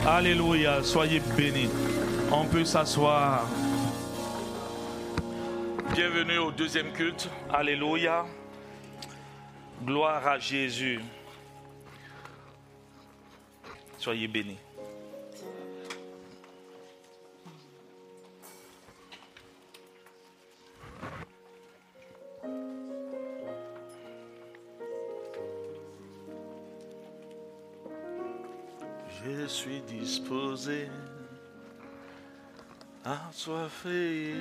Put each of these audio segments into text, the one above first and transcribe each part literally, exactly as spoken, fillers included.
Alléluia, soyez bénis. On peut s'asseoir. Bienvenue au deuxième culte. Alléluia. Gloire à Jésus. Soyez bénis. Je suis disposé à assoiffé.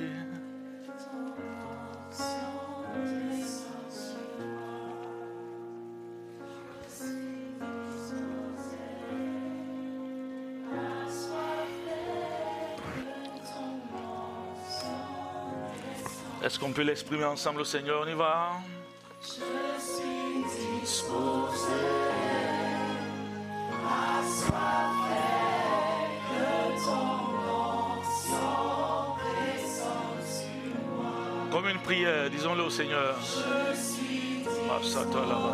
Est-ce qu'on peut l'exprimer ensemble au Seigneur? On y va. Je suis disposé. Comme une prière, disons-le au Seigneur. Je suis disposé,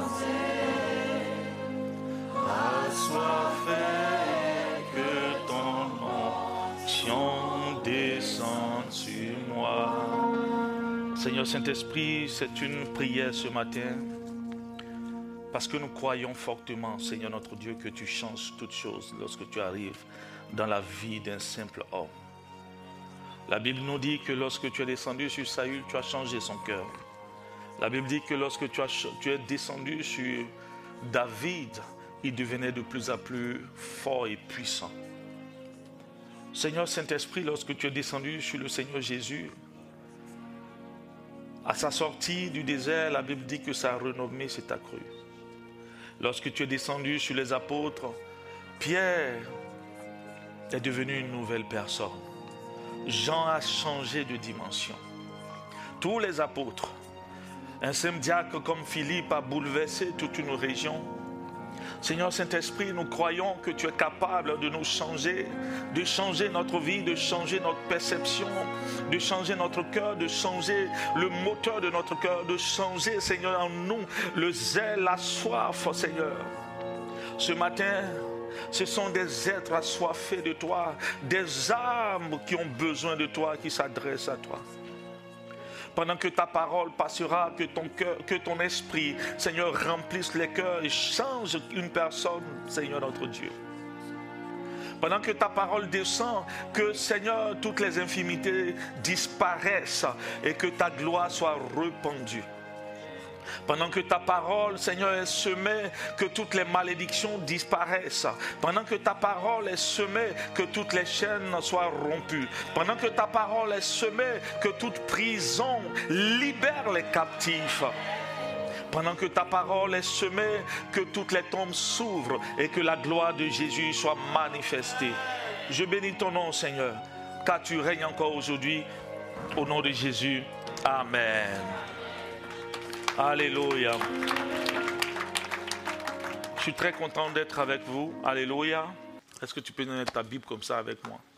assoiffé, que ton onction descende sur moi. Seigneur Saint-Esprit, c'est une prière ce matin. Parce que nous croyons fortement, Seigneur notre Dieu, que tu changes toutes choses lorsque tu arrives dans la vie d'un simple homme. La Bible nous dit que lorsque tu es descendu sur Saül, tu as changé son cœur. La Bible dit que lorsque tu, as, tu es descendu sur David, il devenait de plus en plus fort et puissant. Seigneur Saint-Esprit, lorsque tu es descendu sur le Seigneur Jésus, à sa sortie du désert, la Bible dit que sa renommée s'est accrue. Lorsque tu es descendu sur les apôtres, Pierre est devenu une nouvelle personne. Jean a changé de dimension. Tous les apôtres, un simple diacre comme Philippe a bouleversé toute une région. Seigneur Saint-Esprit, nous croyons que tu es capable de nous changer, de changer notre vie, de changer notre perception, de changer notre cœur, de changer le moteur de notre cœur, de changer, Seigneur, en nous le zèle, la soif, Seigneur. Ce matin, ce sont des êtres assoiffés de toi, des âmes qui ont besoin de toi, qui s'adressent à toi. Pendant que ta parole passera, que ton cœur, que ton esprit, Seigneur, remplisse les cœurs et change une personne, Seigneur notre Dieu. Pendant que ta parole descend, que, Seigneur, toutes les infimités disparaissent et que ta gloire soit répandue. Pendant que ta parole, Seigneur, est semée, que toutes les malédictions disparaissent. Pendant que ta parole est semée, que toutes les chaînes soient rompues. Pendant que ta parole est semée, que toute prison libère les captifs. Pendant que ta parole est semée, que toutes les tombes s'ouvrent et que la gloire de Jésus soit manifestée. Je bénis ton nom, Seigneur, car tu règnes encore aujourd'hui. Au nom de Jésus, Amen. Alléluia. Je suis très content d'être avec vous. Alléluia. Est-ce que tu peux donner ta Bible comme ça avec moi?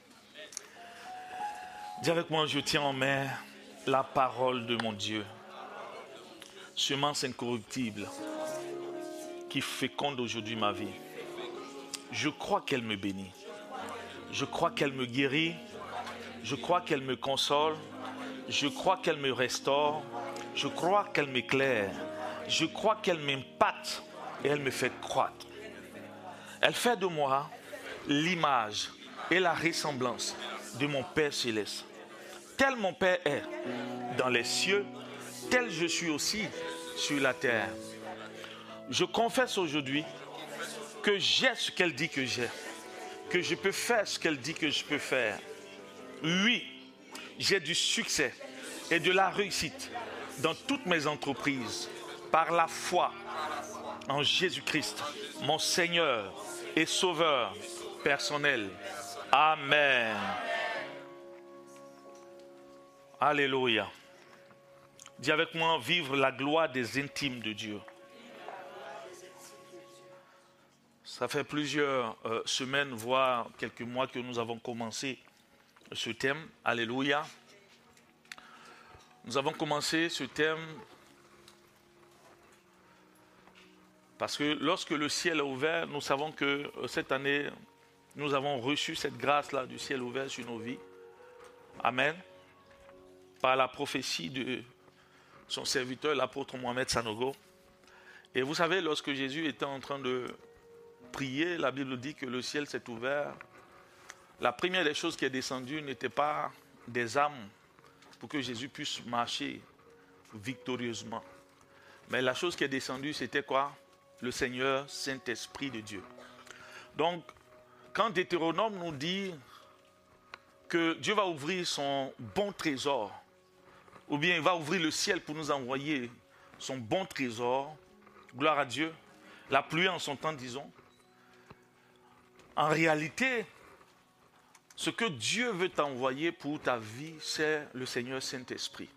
Dis avec moi, je tiens en main la parole de mon Dieu. Semence incorruptible qui féconde aujourd'hui ma vie. Je crois qu'elle me bénit. Je crois qu'elle me guérit. Je crois qu'elle me console. Je crois qu'elle me restaure. Je crois qu'elle m'éclaire. Je crois qu'elle m'impacte et elle me fait croître. Elle fait de moi l'image et la ressemblance de mon Père céleste. Tel mon Père est dans les cieux, tel je suis aussi sur la terre. Je confesse aujourd'hui que j'ai ce qu'elle dit que j'ai, que je peux faire ce qu'elle dit que je peux faire. Oui, j'ai du succès et de la réussite dans toutes mes entreprises, par la foi en Jésus-Christ, mon Seigneur et Sauveur personnel. Amen. Alléluia. Dis avec moi, vivre la gloire des intimes de Dieu. Ça fait plusieurs euh, semaines, voire quelques mois que nous avons commencé ce thème. Alléluia. Nous avons commencé ce thème parce que lorsque le ciel est ouvert, nous savons que cette année nous avons reçu cette grâce-là du ciel ouvert sur nos vies. Amen. Par la prophétie de son serviteur, l'apôtre Mohamed Sanogo. Et vous savez, lorsque Jésus était en train de prier, la Bible dit que le ciel s'est ouvert. La première des choses qui est descendue n'était pas des âmes pour que Jésus puisse marcher victorieusement. Mais la chose qui est descendue, c'était quoi? Le Seigneur Saint-Esprit de Dieu. Donc, quand Deutéronome nous dit que Dieu va ouvrir son bon trésor, ou bien il va ouvrir le ciel pour nous envoyer son bon trésor, gloire à Dieu, la pluie en son temps, disons, en réalité, ce que Dieu veut t'envoyer pour ta vie, c'est le Seigneur Saint-Esprit.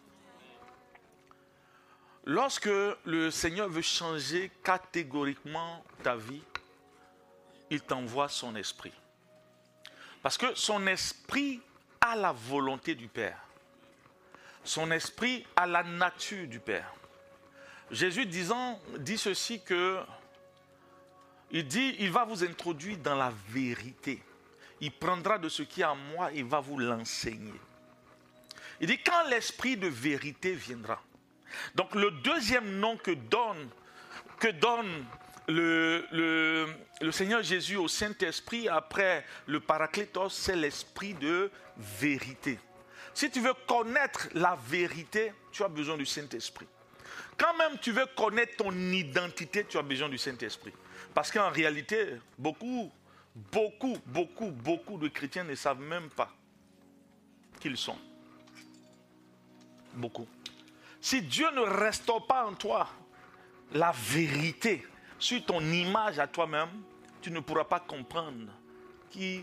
Lorsque le Seigneur veut changer catégoriquement ta vie, il t'envoie son esprit. Parce que son esprit a la volonté du Père. Son esprit a la nature du Père. Jésus disant, dit ceci que, il dit, il va vous introduire dans la vérité. Il prendra de ce qui est en moi et il va vous l'enseigner. Il dit, quand l'esprit de vérité viendra. Donc le deuxième nom que donne, que donne le, le, le Seigneur Jésus au Saint-Esprit après le Paraclétos, c'est l'esprit de vérité. Si tu veux connaître la vérité, tu as besoin du Saint-Esprit. Quand même tu veux connaître ton identité, tu as besoin du Saint-Esprit. Parce qu'en réalité, beaucoup, beaucoup, beaucoup, beaucoup de chrétiens ne savent même pas qui ils sont. Beaucoup. Si Dieu ne restaure pas en toi la vérité sur ton image à toi-même, tu ne pourras pas comprendre qui,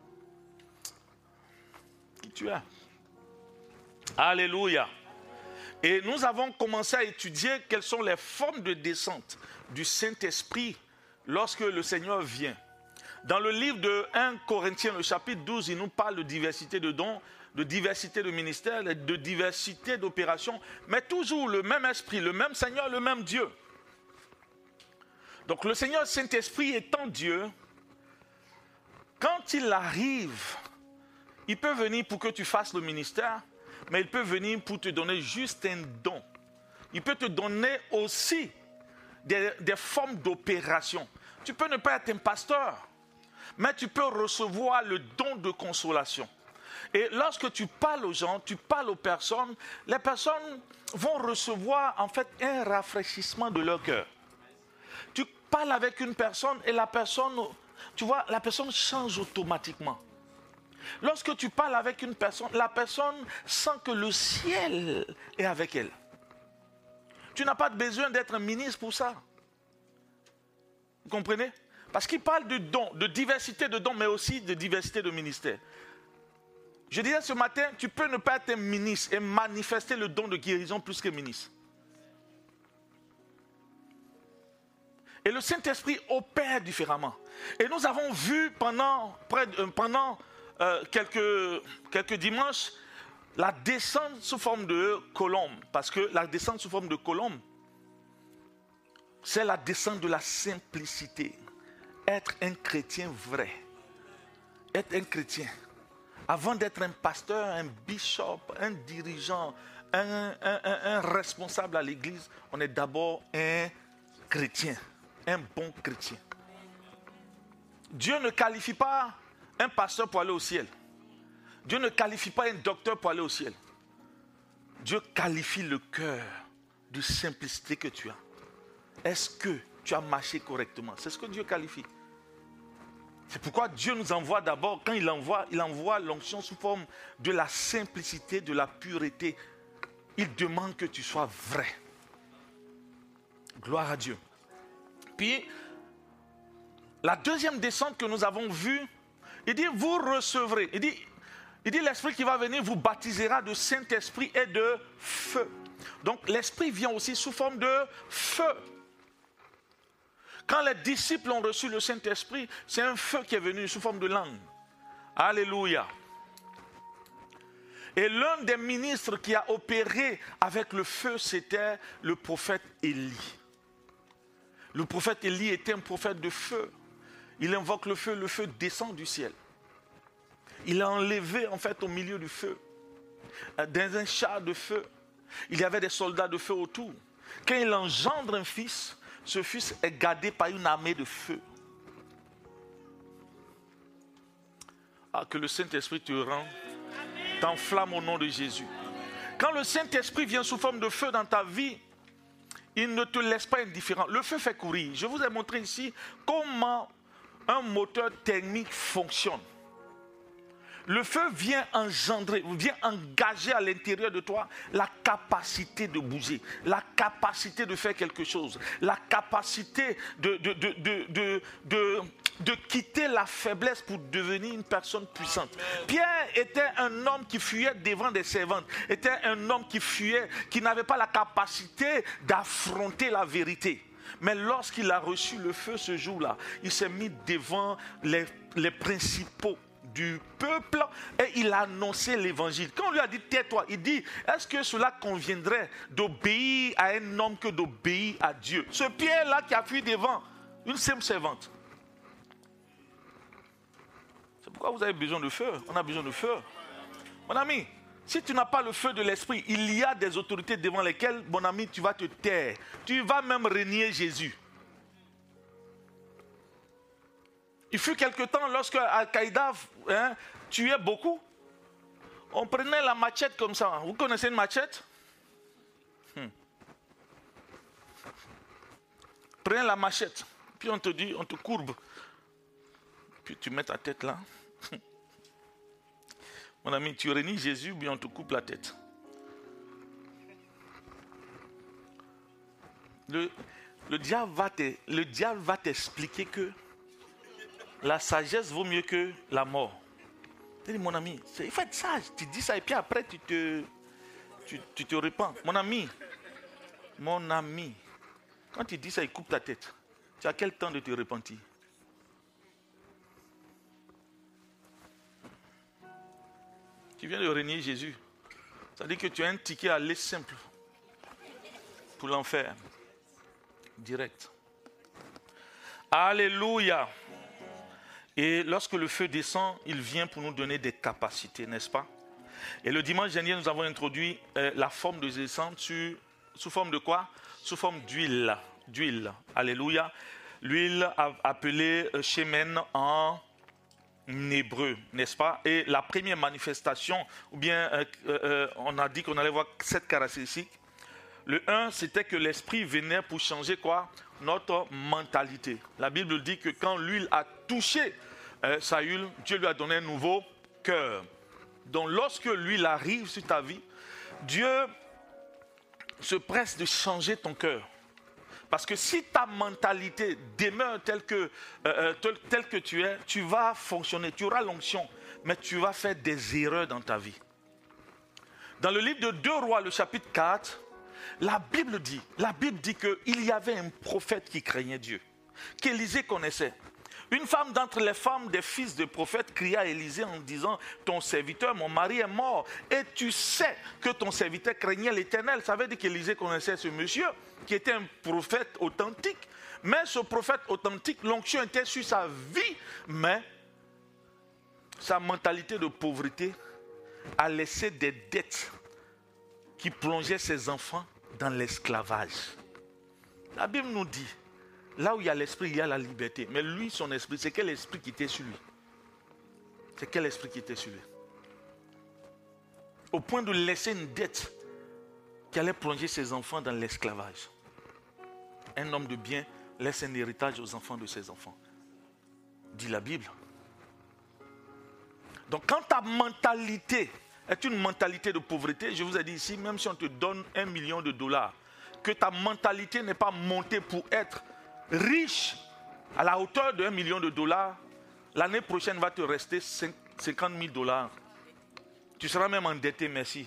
qui tu es. Alléluia. Et nous avons commencé à étudier quelles sont les formes de descente du Saint-Esprit lorsque le Seigneur vient. Dans le livre de premier Corinthiens, le chapitre douze, il nous parle de diversité de dons, de diversité de ministères, de diversité d'opérations, mais toujours le même esprit, le même Seigneur, le même Dieu. Donc le Seigneur Saint-Esprit étant Dieu, quand il arrive, il peut venir pour que tu fasses le ministère, mais il peut venir pour te donner juste un don. Il peut te donner aussi des, des formes d'opération. Tu peux ne pas être un pasteur, mais tu peux recevoir le don de consolation. Et lorsque tu parles aux gens, tu parles aux personnes, les personnes vont recevoir en fait un rafraîchissement de leur cœur. Tu parles avec une personne et la personne, tu vois, la personne change automatiquement. Lorsque tu parles avec une personne, la personne sent que le ciel est avec elle. Tu n'as pas besoin d'être un ministre pour ça. Vous comprenez? Parce qu'il parle de dons, de diversité de dons, mais aussi de diversité de ministères. Je disais ce matin, tu peux ne pas être un ministre et manifester le don de guérison plus que ministre. Et le Saint-Esprit opère différemment. Et nous avons vu pendant, près de, pendant euh, quelques, quelques dimanches la descente sous forme de colombe. Parce que la descente sous forme de colombe, c'est la descente de la simplicité. Être un chrétien vrai. Être un chrétien. Avant d'être un pasteur, un bishop, un dirigeant, un, un, un, un responsable à l'église, on est d'abord un chrétien, un bon chrétien. Dieu ne qualifie pas un pasteur pour aller au ciel. Dieu ne qualifie pas un docteur pour aller au ciel. Dieu qualifie le cœur de simplicité que tu as. Est-ce que tu as marché correctement? C'est ce que Dieu qualifie. C'est pourquoi Dieu nous envoie d'abord, quand il envoie, il envoie l'onction sous forme de la simplicité, de la pureté. Il demande que tu sois vrai. Gloire à Dieu. Puis, la deuxième descente que nous avons vue, il dit, vous recevrez. Il dit, il dit l'Esprit qui va venir vous baptisera de Saint-Esprit et de feu. Donc, l'Esprit vient aussi sous forme de feu. Quand les disciples ont reçu le Saint-Esprit, c'est un feu qui est venu sous forme de langue. Alléluia. Et l'un des ministres qui a opéré avec le feu, c'était le prophète Élie. Le prophète Élie était un prophète de feu. Il invoque le feu, le feu descend du ciel. Il a enlevé en fait au milieu du feu, dans un char de feu. Il y avait des soldats de feu autour. Quand il engendre un fils, ce fils est gardé par une armée de feu. Ah, que le Saint-Esprit te rend, t'enflamme au nom de Jésus. Quand le Saint-Esprit vient sous forme de feu dans ta vie, il ne te laisse pas indifférent. Le feu fait courir. Je vous ai montré ici comment un moteur thermique fonctionne. Le feu vient engendrer, vient engager à l'intérieur de toi la capacité de bouger, la capacité de faire quelque chose, la capacité de, de, de, de, de, de, de quitter la faiblesse pour devenir une personne puissante. Pierre était un homme qui fuyait devant des servantes, était un homme qui fuyait, qui n'avait pas la capacité d'affronter la vérité. Mais lorsqu'il a reçu le feu ce jour-là, il s'est mis devant les, les principaux du peuple et il a annoncé l'évangile. Quand on lui a dit tais-toi, il dit est-ce que cela conviendrait d'obéir à un homme que d'obéir à Dieu? Ce Pierre-là qui a fui devant une simple servante. C'est pourquoi vous avez besoin de feu. On a besoin de feu. Mon ami, si tu n'as pas le feu de l'esprit, il y a des autorités devant lesquelles, mon ami, tu vas te taire. Tu vas même renier Jésus. Il fut quelque temps, lorsque Al-Qaïda hein, tuait beaucoup, on prenait la machette comme ça. Vous connaissez une machette? hmm. Prenez la machette, puis on te dit, on te courbe. Puis tu mets ta tête là. Mon ami, tu renies Jésus, puis on te coupe la tête. Le, le diable va te, le diable va t'expliquer que la sagesse vaut mieux que la mort. Tu dis, mon ami, il faut être sage. Tu dis ça et puis après tu te, tu, tu te repens. Mon ami, mon ami, quand tu dis ça, il coupe ta tête. Tu as quel temps de te repentir? Tu viens de renier Jésus. Ça veut dire que tu as un ticket à aller simple pour l'enfer. Direct. Alléluia. Et lorsque le feu descend, il vient pour nous donner des capacités, n'est-ce pas? Et le dimanche dernier, nous avons introduit euh, la forme de descente sur, sous forme de quoi? Sous forme d'huile. D'huile. Alléluia. L'huile appelée euh, shemen en hébreu, n'est-ce pas? Et la première manifestation, ou bien euh, euh, on a dit qu'on allait voir cette caractéristique. Le un, c'était que l'esprit venait pour changer quoi? Notre mentalité. La Bible dit que quand l'huile a touché euh, Saül, Dieu lui a donné un nouveau cœur. Donc lorsque l'huile arrive sur ta vie, Dieu se presse de changer ton cœur. Parce que si ta mentalité demeure telle que, euh, telle, telle que tu es, tu vas fonctionner, tu auras l'onction, mais tu vas faire des erreurs dans ta vie. Dans le livre de deux Rois, le chapitre quatre, La Bible dit, la Bible dit qu'il y avait un prophète qui craignait Dieu, qu'Élisée connaissait. Une femme d'entre les femmes des fils de prophètes cria à Élisée en disant, ton serviteur, mon mari est mort. Et tu sais que ton serviteur craignait l'Éternel. Ça veut dire qu'Élisée connaissait ce monsieur qui était un prophète authentique. Mais ce prophète authentique, l'onction était sur sa vie, mais sa mentalité de pauvreté a laissé des dettes qui plongeaient ses enfants dans l'esclavage. La Bible nous dit, là où il y a l'esprit, il y a la liberté. Mais lui, son esprit, c'est quel esprit qui était sur lui? C'est quel esprit qui était sur lui? Au point de laisser une dette qui allait plonger ses enfants dans l'esclavage. Un homme de bien laisse un héritage aux enfants de ses enfants, dit la Bible. Donc quand ta mentalité est une mentalité de pauvreté, je vous ai dit ici, même si on te donne un million de dollars, que ta mentalité n'est pas montée pour être riche à la hauteur d'un million de dollars, l'année prochaine va te rester cinquante mille dollars. Tu seras même endetté, merci.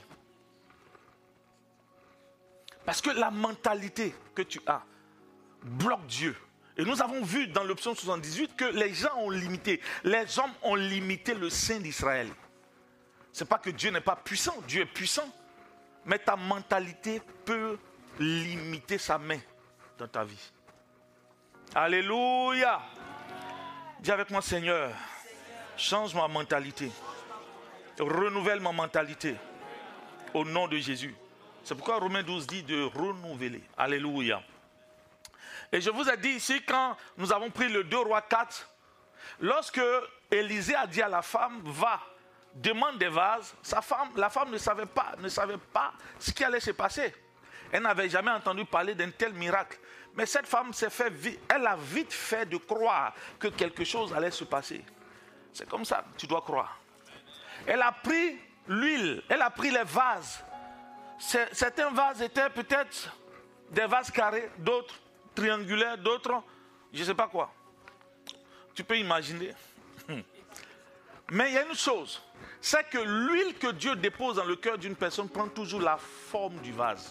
Parce que la mentalité que tu as bloque Dieu. Et nous avons vu dans le psaume soixante-dix-huit que les gens ont limité, les hommes ont limité le sein d'Israël. Ce n'est pas que Dieu n'est pas puissant, Dieu est puissant. Mais ta mentalité peut limiter sa main dans ta vie. Alléluia. Dis avec moi, Seigneur, change ma mentalité. Renouvelle ma mentalité. Au nom de Jésus. C'est pourquoi Romains douze dit de renouveler. Alléluia. Et je vous ai dit ici, quand nous avons pris le deux Rois quatre, lorsque Élisée a dit à la femme, va, demande des vases, sa femme, la femme ne savait pas, ne savait pas ce qui allait se passer. Elle n'avait jamais entendu parler d'un tel miracle. Mais cette femme s'est fait, elle a vite fait de croire que quelque chose allait se passer. C'est comme ça, tu dois croire. Elle a pris l'huile, elle a pris les vases. Certains vases étaient peut-être des vases carrés, d'autres triangulaires, d'autres, je ne sais pas quoi. Tu peux imaginer. Mais il y a une chose, c'est que l'huile que Dieu dépose dans le cœur d'une personne prend toujours la forme du vase.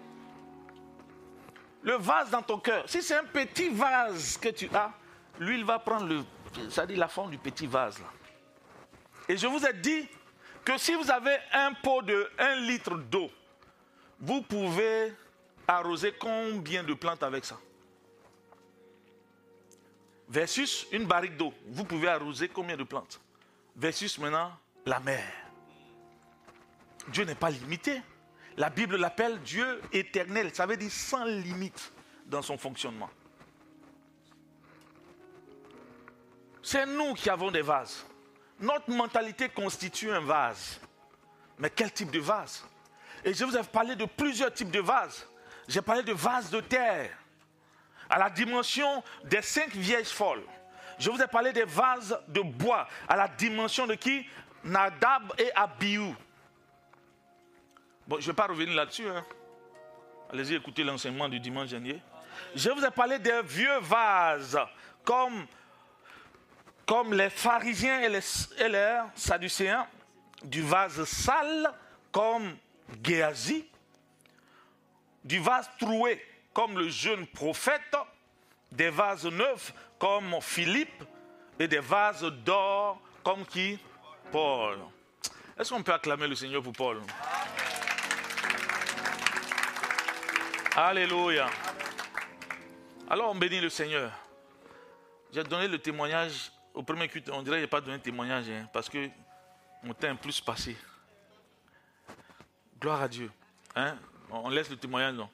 Le vase dans ton cœur, si c'est un petit vase que tu as, l'huile va prendre le, c'est-à-dire la forme du petit vase là. Et je vous ai dit que si vous avez un pot de un litre d'eau, vous pouvez arroser combien de plantes avec ça? Versus une barrique d'eau, vous pouvez arroser combien de plantes? Versus maintenant la mer. Dieu n'est pas limité. La Bible l'appelle Dieu éternel. Ça veut dire sans limite dans son fonctionnement. C'est nous qui avons des vases. Notre mentalité constitue un vase. Mais quel type de vase? Et je vous ai parlé de plusieurs types de vases. J'ai parlé de vases de terre, à la dimension des cinq vierges folles. Je vous ai parlé des vases de bois, à la dimension de qui? Nadab et Abihu. Bon, je ne vais pas revenir là-dessus. Hein. Allez-y, écoutez l'enseignement du dimanche dernier. Je vous ai parlé des vieux vases, comme, comme les pharisiens et les, et les sadducéens, du vase sale, comme Géasi, du vase troué, comme le jeune prophète, des vases neufs, comme Philippe, et des vases d'or, comme qui? Paul. Est-ce qu'on peut acclamer le Seigneur pour Paul? Alléluia. Alors on bénit le Seigneur. J'ai donné le témoignage au premier culte. On dirait que je n'ai pas donné de témoignage hein, parce que mon temps est plus passé. Gloire à Dieu. Hein? On laisse le témoignage, non?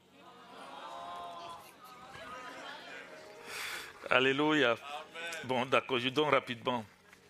Alléluia. Bon, d'accord, je donne rapidement.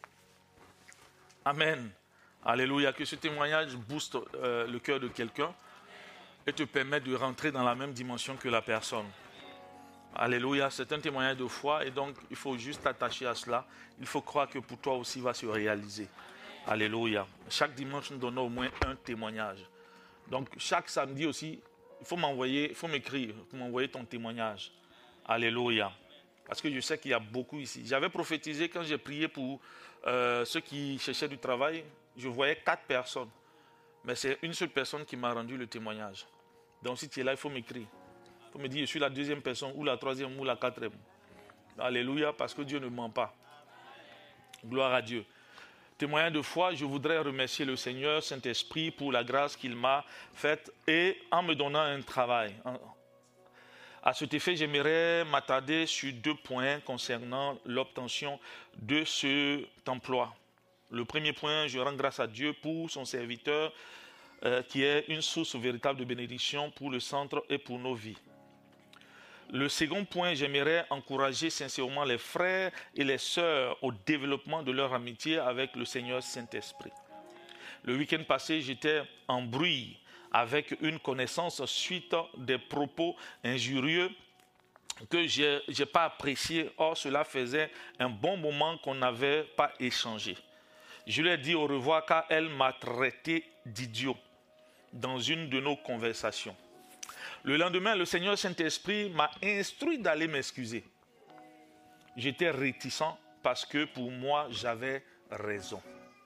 Amen. Alléluia. Que ce témoignage booste euh, le cœur de quelqu'un et te permet de rentrer dans la même dimension que la personne. Alléluia. C'est un témoignage de foi et donc il faut juste t'attacher à cela. Il faut croire que pour toi aussi va se réaliser. Alléluia. Chaque dimanche, nous donnons au moins un témoignage. Donc chaque samedi aussi, il faut m'envoyer, il faut m'écrire, pour m'envoyer ton témoignage. Alléluia. Parce que je sais qu'il y a beaucoup ici. J'avais prophétisé quand j'ai prié pour euh, ceux qui cherchaient du travail. Je voyais quatre personnes. Mais c'est une seule personne qui m'a rendu le témoignage. Donc si tu es là, il faut m'écrire. Il faut me dire, je suis la deuxième personne, ou la troisième, ou la quatrième. Alléluia, parce que Dieu ne ment pas. Gloire à Dieu. Témoignage de foi, je voudrais remercier le Seigneur, Saint-Esprit, pour la grâce qu'il m'a faite et en me donnant un travail. À cet effet, j'aimerais m'attarder sur deux points concernant l'obtention de cet emploi. Le premier point, je rends grâce à Dieu pour son serviteur euh, qui est une source véritable de bénédiction pour le centre et pour nos vies. Le second point, j'aimerais encourager sincèrement les frères et les sœurs au développement de leur amitié avec le Seigneur Saint-Esprit. Le week-end passé, j'étais en bruit avec une connaissance suite des propos injurieux que je n'ai pas appréciés. Or, cela faisait un bon moment qu'on n'avait pas échangé. Je lui ai dit au revoir car elle m'a traité d'idiot dans une de nos conversations. Le lendemain, le Seigneur Saint-Esprit m'a instruit d'aller m'excuser. J'étais réticent parce que pour moi, j'avais raison.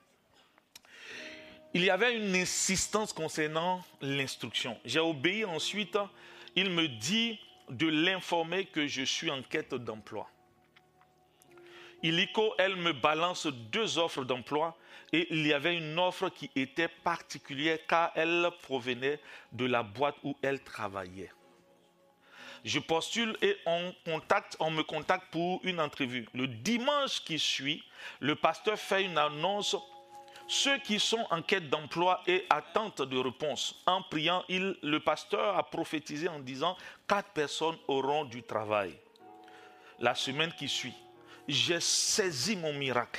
Il y avait une insistance concernant l'instruction. J'ai obéi ensuite. Il me dit de l'informer que je suis en quête d'emploi. Illico, elle me balance deux offres d'emploi et il y avait une offre qui était particulière car elle provenait de la boîte où elle travaillait. Je postule et on, contacte, on me contacte pour une entrevue. Le dimanche qui suit, le pasteur fait une annonce. Ceux qui sont en quête d'emploi et attente de réponse. En priant, il, le pasteur a prophétisé en disant « Quatre personnes auront du travail ». La semaine qui suit, j'ai saisi mon miracle.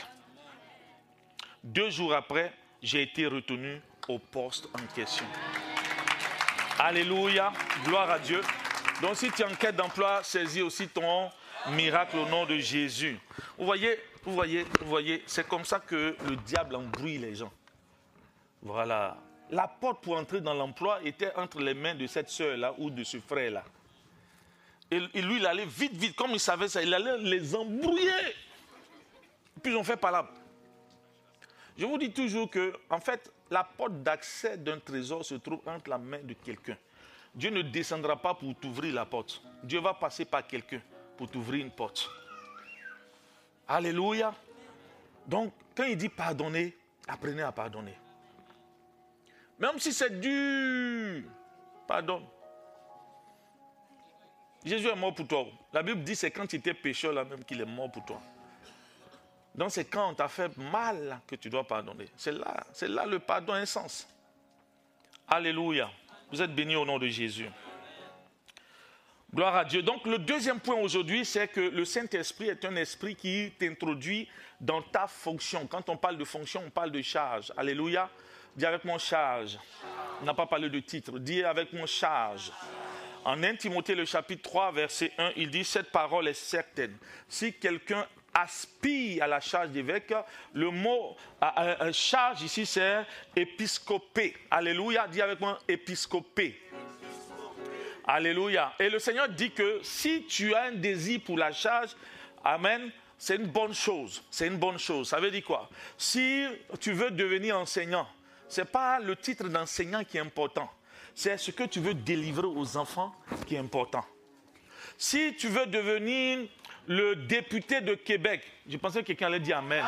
Deux jours après, j'ai été retenu au poste en question. Alléluia, gloire à Dieu. Donc si tu es en quête d'emploi, saisis aussi ton miracle au nom de Jésus. Vous voyez, vous voyez, vous voyez, c'est comme ça que le diable embrouille les gens. Voilà. La porte pour entrer dans l'emploi était entre les mains de cette sœur-là ou de ce frère-là. Et, et lui, il allait vite, vite, comme il savait ça, il allait les embrouiller. Puis ils ont fait palabre. Je vous dis toujours que, en fait, la porte d'accès d'un trésor se trouve entre la main de quelqu'un. Dieu ne descendra pas pour t'ouvrir la porte. Dieu va passer par quelqu'un pour t'ouvrir une porte. Alléluia. Donc, quand il dit pardonner, apprenez à pardonner. Même si c'est dur, pardonne. Jésus est mort pour toi. La Bible dit que c'est quand tu étais pécheur là même qu'il est mort pour toi. Donc c'est quand on t'a fait mal que tu dois pardonner. C'est là, c'est là le pardon a un sens. Alléluia. Vous êtes bénis au nom de Jésus. Gloire à Dieu. Donc le deuxième point aujourd'hui, c'est que le Saint-Esprit est un esprit qui t'introduit dans ta fonction. Quand on parle de fonction, on parle de charge. Alléluia. Dis avec mon charge. On n'a pas parlé de titre. Dis avec mon charge. En premier Timothée, le chapitre trois, verset un, il dit « Cette parole est certaine. Si quelqu'un aspire à la charge d'évêque, le mot à, à, charge ici, c'est épiscopé. Alléluia. Dis avec moi épiscopé. Alléluia. Et le Seigneur dit que si tu as un désir pour la charge, amen, c'est une bonne chose. C'est une bonne chose. Ça veut dire quoi? Si tu veux devenir enseignant, ce n'est pas le titre d'enseignant qui est important. C'est ce que tu veux délivrer aux enfants qui est important. Si tu veux devenir le député de Québec, je pensais que quelqu'un allait dire Amen.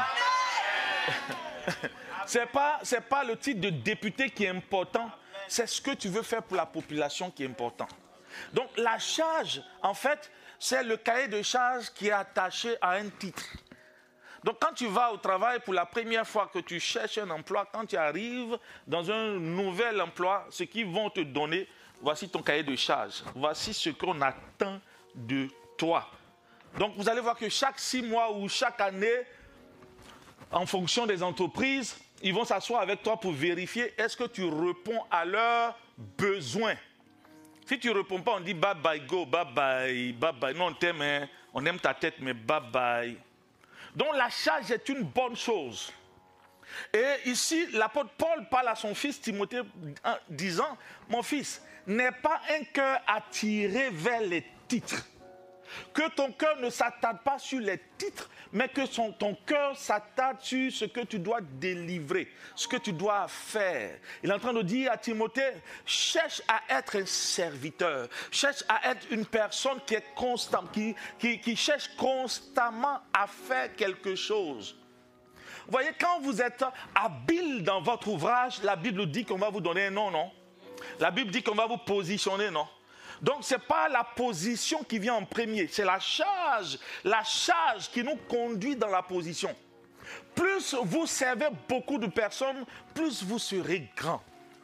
Ce n'est pas, c'est pas le titre de député qui est important, c'est ce que tu veux faire pour la population qui est important. Donc la charge, en fait, c'est le cahier de charge qui est attaché à un titre. Donc quand tu vas au travail pour la première fois que tu cherches un emploi, quand tu arrives dans un nouvel emploi, ce qu'ils vont te donner, voici ton cahier de charge. Voici ce qu'on attend de toi. Donc vous allez voir que chaque six mois ou chaque année, en fonction des entreprises, ils vont s'asseoir avec toi pour vérifier est-ce que tu réponds à leurs besoins. Si tu ne réponds pas, on dit bye bye, go, bye bye, bye bye. Non, on t'aime, hein? On aime ta tête, mais bye bye. Donc la charge est une bonne chose. Et ici, l'apôtre Paul parle à son fils Timothée en disant, mon fils, n'aie pas un cœur attiré vers les titres. Que ton cœur ne s'attarde pas sur les titres, mais que son, ton cœur s'attarde sur ce que tu dois délivrer, ce que tu dois faire. Il est en train de dire à Timothée, cherche à être un serviteur, cherche à être une personne qui est constante, qui, qui, qui cherche constamment à faire quelque chose. Vous voyez, quand vous êtes habile dans votre ouvrage, la Bible dit qu'on va vous donner un nom, non? La Bible dit qu'on va vous positionner, non? Donc, ce n'est pas la position qui vient en premier, c'est la charge, la charge qui nous conduit dans la position. Plus vous servez beaucoup de personnes, plus vous serez grand.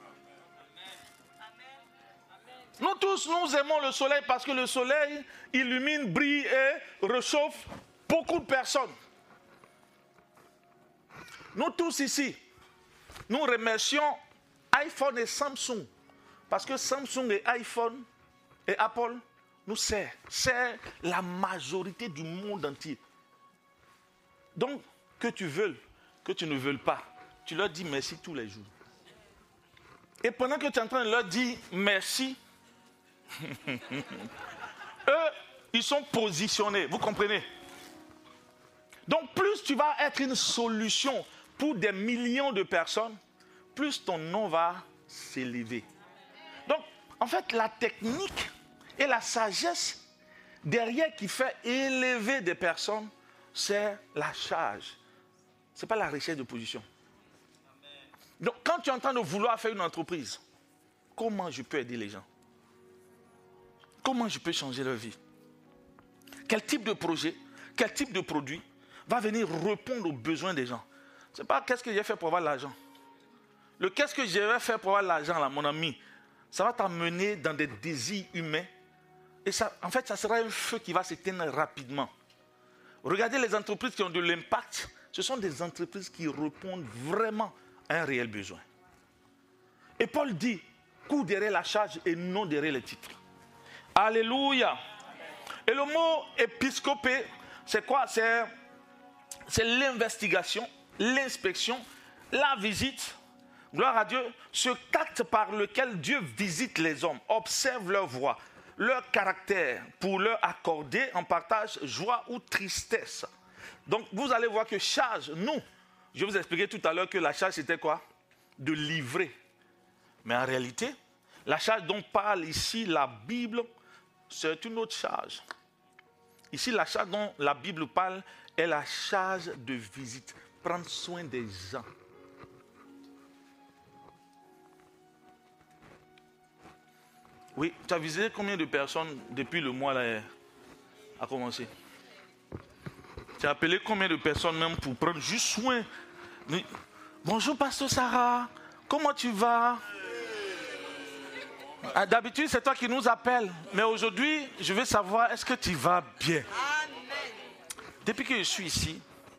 Nous tous, nous aimons le soleil parce que le soleil illumine, brille et réchauffe beaucoup de personnes. Nous tous ici, nous remercions iPhone et Samsung parce que Samsung et iPhone et Apple nous sert, sert la majorité du monde entier. Donc, que tu veuilles, que tu ne veuilles pas, tu leur dis merci tous les jours. Et pendant que tu es en train de leur dire merci, eux, ils sont positionnés, vous comprenez? Donc, plus tu vas être une solution pour des millions de personnes, plus ton nom va s'élever. Donc, en fait, la technique et la sagesse derrière qui fait élever des personnes, c'est la charge. Ce n'est pas la recherche de position. Donc, quand tu es en train de vouloir faire une entreprise, comment je peux aider les gens? comment je peux changer leur vie? Quel type de projet, quel type de produit va venir répondre aux besoins des gens? Ce n'est pas qu'est-ce que j'ai fait pour avoir l'argent. Le qu'est-ce que je vais faire pour avoir l'argent, là, mon ami, ça va t'amener dans des désirs humains. Et ça, en fait, ça sera un feu qui va s'éteindre rapidement. Regardez les entreprises qui ont de l'impact. Ce sont des entreprises qui répondent vraiment à un réel besoin. Et Paul dit, cours derrière la charge et non derrière les titres. Alléluia. Et le mot épiscopé, c'est quoi? C'est, c'est l'investigation, l'inspection, la visite. Gloire à Dieu, ce tact par lequel Dieu visite les hommes, observe leur voix, leur caractère, pour leur accorder en partage joie ou tristesse. Donc vous allez voir que charge, nous, je vous expliquais tout à l'heure que la charge c'était quoi? De livrer. Mais en réalité, la charge dont parle ici la Bible, c'est une autre charge. Ici, la charge dont la Bible parle est la charge de visite. Prendre soin des gens. Oui, tu as visité combien de personnes depuis le mois là a commencé? Tu as appelé combien de personnes même pour prendre juste soin? Bonjour Pasteur Sarah, comment tu vas? Ah, d'habitude c'est toi qui nous appelles, mais aujourd'hui je veux savoir est-ce que tu vas bien? Depuis que je suis ici,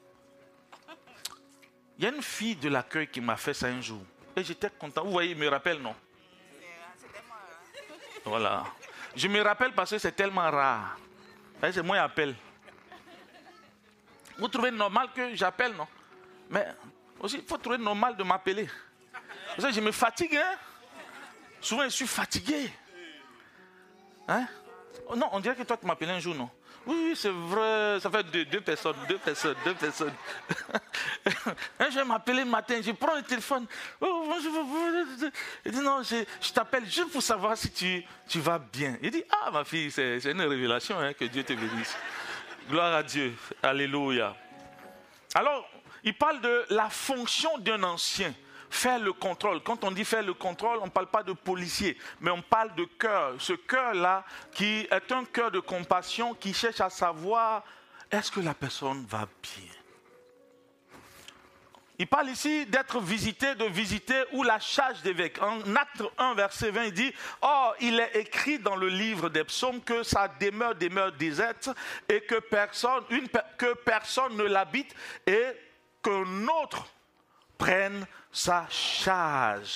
il y a une fille de l'accueil qui m'a fait ça un jour et j'étais content. Vous voyez, il me rappelle, non? Voilà. Je me rappelle parce que c'est tellement rare. C'est moi qui appelle. Vous trouvez normal que j'appelle, non? Mais aussi, il faut trouver normal de m'appeler. Parce que je me fatigue, hein? Souvent, je suis fatigué. Hein? Oh, non, on dirait que toi, tu m'appelais un jour, non? Oui, oui, c'est vrai. Ça fait deux, deux personnes, deux personnes, deux personnes. Je vais m'appeler le matin, je prends le téléphone. Oh, bonjour. Il dit non, je, je t'appelle juste pour savoir si tu, tu vas bien. Il dit, ah ma fille, c'est, c'est une révélation, hein, que Dieu te bénisse. Gloire à Dieu. Alléluia. Alors, il parle de la fonction d'un ancien. Faire le contrôle. Quand on dit faire le contrôle, on ne parle pas de policier, mais on parle de cœur. Ce cœur-là qui est un cœur de compassion qui cherche à savoir est-ce que la personne va bien. Il parle ici d'être visité, de visiter ou la charge d'évêque. En Acte un, verset vingt, il dit « Or, il est écrit dans le livre des psaumes que sa demeure demeure déserte et que personne, une, que personne ne l'habite et qu'un autre prenne sa charge. »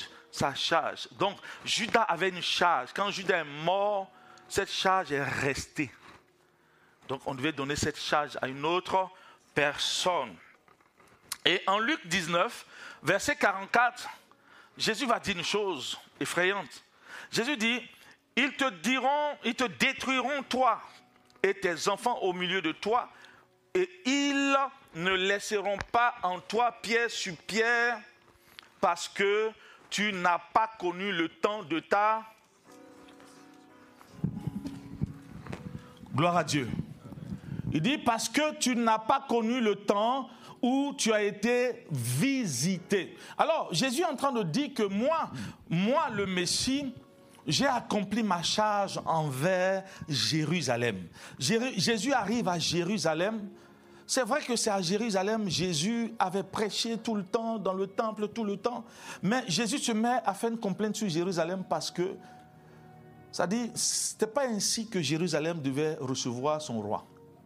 Sa charge. Donc, Judas avait une charge. Quand Judas est mort, cette charge est restée. Donc, on devait donner cette charge à une autre personne. Et en Luc dix-neuf, verset quarante-quatre, Jésus va dire une chose effrayante. Jésus dit, ils te diront, ils te détruiront toi et tes enfants au milieu de toi, et ils ne laisseront pas en toi pierre sur pierre, parce que tu n'as pas connu le temps de ta... Gloire à Dieu. Il dit, parce que tu n'as pas connu le temps où tu as été visité. Alors, Jésus est en train de dire que moi, moi le Messie, j'ai accompli ma charge envers Jérusalem. Jésus arrive à Jérusalem. C'est vrai que c'est à Jérusalem, Jésus avait prêché tout le temps, dans le temple tout le temps. Mais Jésus se met à faire une complainte sur Jérusalem parce que, ça dit, ce n'était pas ainsi que Jérusalem devait recevoir son roi.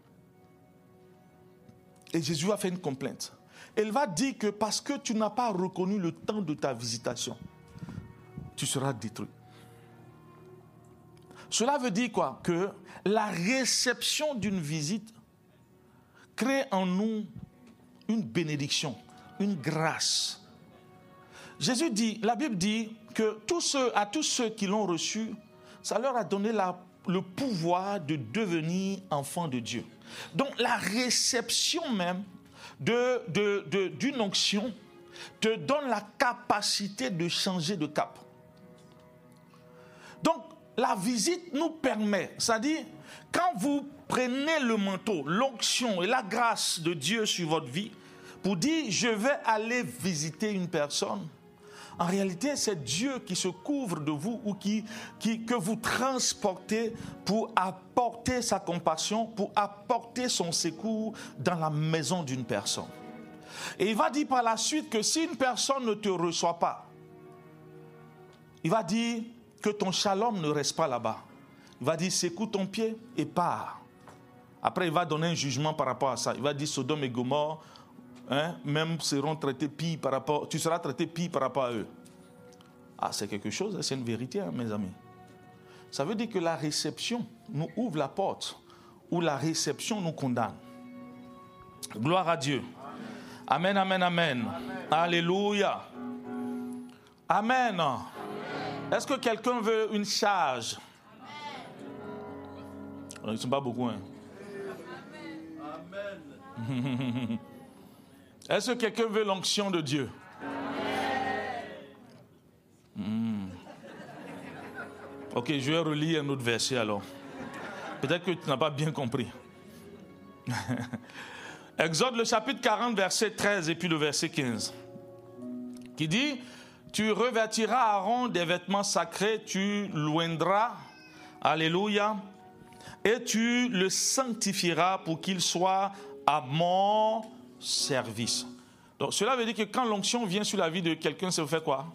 Et Jésus a fait une complainte. Il va dire que parce que tu n'as pas reconnu le temps de ta visitation, tu seras détruit. Cela veut dire quoi? Que la réception d'une visite crée en nous une bénédiction, une grâce. Jésus dit, la Bible dit que tous ceux, à tous ceux qui l'ont reçu, ça leur a donné la, le pouvoir de devenir enfants de Dieu. Donc la réception même de, de, de, d'une onction te donne la capacité de changer de cap. Donc la visite nous permet, c'est-à-dire quand vous prenez le manteau, l'onction et la grâce de Dieu sur votre vie pour dire je vais aller visiter une personne, En réalité, c'est Dieu qui se couvre de vous ou qui, qui, que vous transportez pour apporter sa compassion, pour apporter son secours dans la maison d'une personne. Et il va dire par la suite que si une personne ne te reçoit pas, il va dire que ton shalom ne reste pas là-bas. Il va dire secoue ton pied et pars. Après, il va donner un jugement par rapport à ça. Il va dire Sodome et Gomorrhe, hein, même seront traités pire par rapport, tu seras traité pire par rapport à eux. Ah, c'est quelque chose, c'est une vérité, hein, mes amis. Ça veut dire que la réception nous ouvre la porte, ou la réception nous condamne. Gloire à Dieu. Amen, amen, amen. Amen. Alléluia. Amen. Amen. Est-ce que quelqu'un veut une charge? Amen. Ils ne sont pas beaucoup, hein. Amen. Est-ce que quelqu'un veut l'onction de Dieu? Hmm. Ok, je vais relire un autre verset alors. Peut-être que tu n'as pas bien compris. Exode le chapitre quarante, verset treize et puis le verset quinze. Qui dit, tu revêtiras Aaron des vêtements sacrés, tu l'oindras, alléluia, et tu le sanctifieras pour qu'il soit à mon service. Donc cela veut dire que quand l'onction vient sur la vie de quelqu'un, ça vous fait quoi?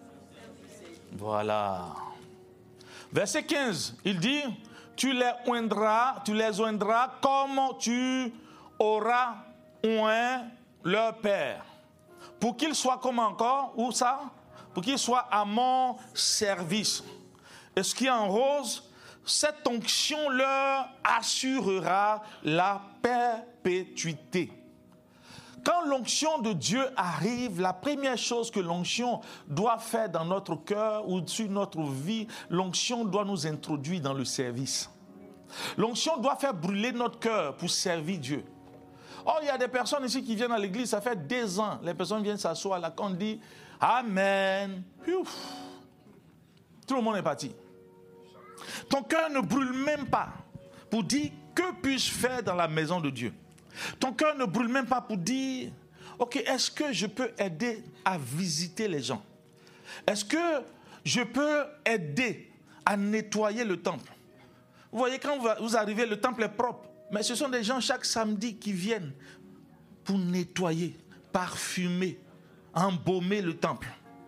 Voilà. Verset quinze, il dit, tu les oindras, tu les oindras comme tu auras oint leur père. Pour qu'il soit comme encore, où ça? Pour qu'il soit à mon service. Et ce qui est en rose, cette onction leur assurera la perpétuité. Quand l'onction de Dieu arrive, la première chose que l'onction doit faire dans notre cœur ou sur notre vie, l'onction doit nous introduire dans le service. L'onction doit faire brûler notre cœur pour servir Dieu. Oh, il y a des personnes ici qui viennent à l'église, ça fait deux ans, les personnes viennent s'asseoir là, quand on dit Amen. Ouf. Tout le monde est parti. Ton cœur ne brûle même pas pour dire que puis-je faire dans la maison de Dieu. Ton cœur ne brûle même pas pour dire ok, est-ce que je peux aider à visiter les gens? Est-ce que je peux aider à nettoyer le temple? Vous voyez, quand vous arrivez, le temple est propre. Mais ce sont des gens chaque samedi qui viennent pour nettoyer, parfumer, embaumer le temple.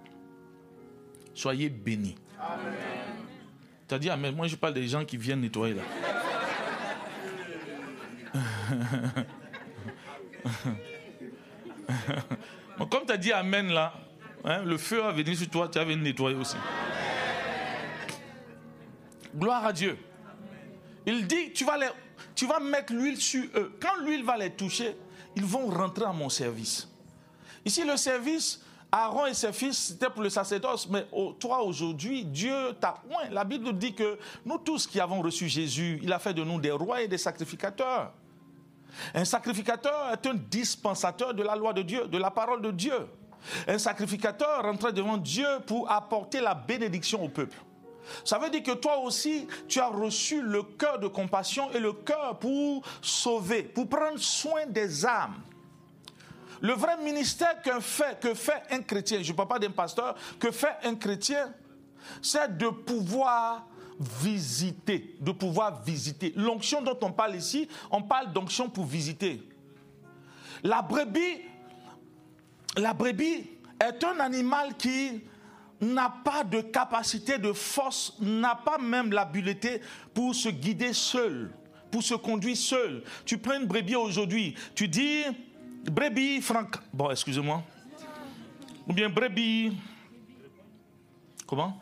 Soyez bénis. Amen. Tu as dit amen. Moi, je parle des gens qui viennent nettoyer là. Bon, comme tu as dit amen là, hein, le feu va venir sur toi, tu vas venir nettoyer aussi. Gloire à Dieu. Il dit, tu vas, les, tu vas mettre l'huile sur eux. Quand l'huile va les toucher, ils vont rentrer à mon service. Ici, le service, Aaron et ses fils, c'était pour le sacerdoce. Mais oh, toi, aujourd'hui, Dieu t'a... Ouais, la Bible dit que nous tous qui avons reçu Jésus, il a fait de nous des rois et des sacrificateurs. Un sacrificateur est un dispensateur de la loi de Dieu, de la parole de Dieu. Un sacrificateur rentrait devant Dieu pour apporter la bénédiction au peuple. Ça veut dire que toi aussi, tu as reçu le cœur de compassion et le cœur pour sauver, pour prendre soin des âmes. Le vrai ministère que fait, que fait un chrétien, je ne parle pas d'un pasteur, que fait un chrétien, c'est de pouvoir visiter, de pouvoir visiter. L'onction dont on parle ici, on parle d'onction pour visiter. La brebis, la brebis est un animal qui n'a pas de capacité, de force, n'a pas même l'habileté pour se guider seul, pour se conduire seul. Tu prends une brebis aujourd'hui, tu dis, brebis Franck, bon, excusez-moi, ou bien brebis, comment?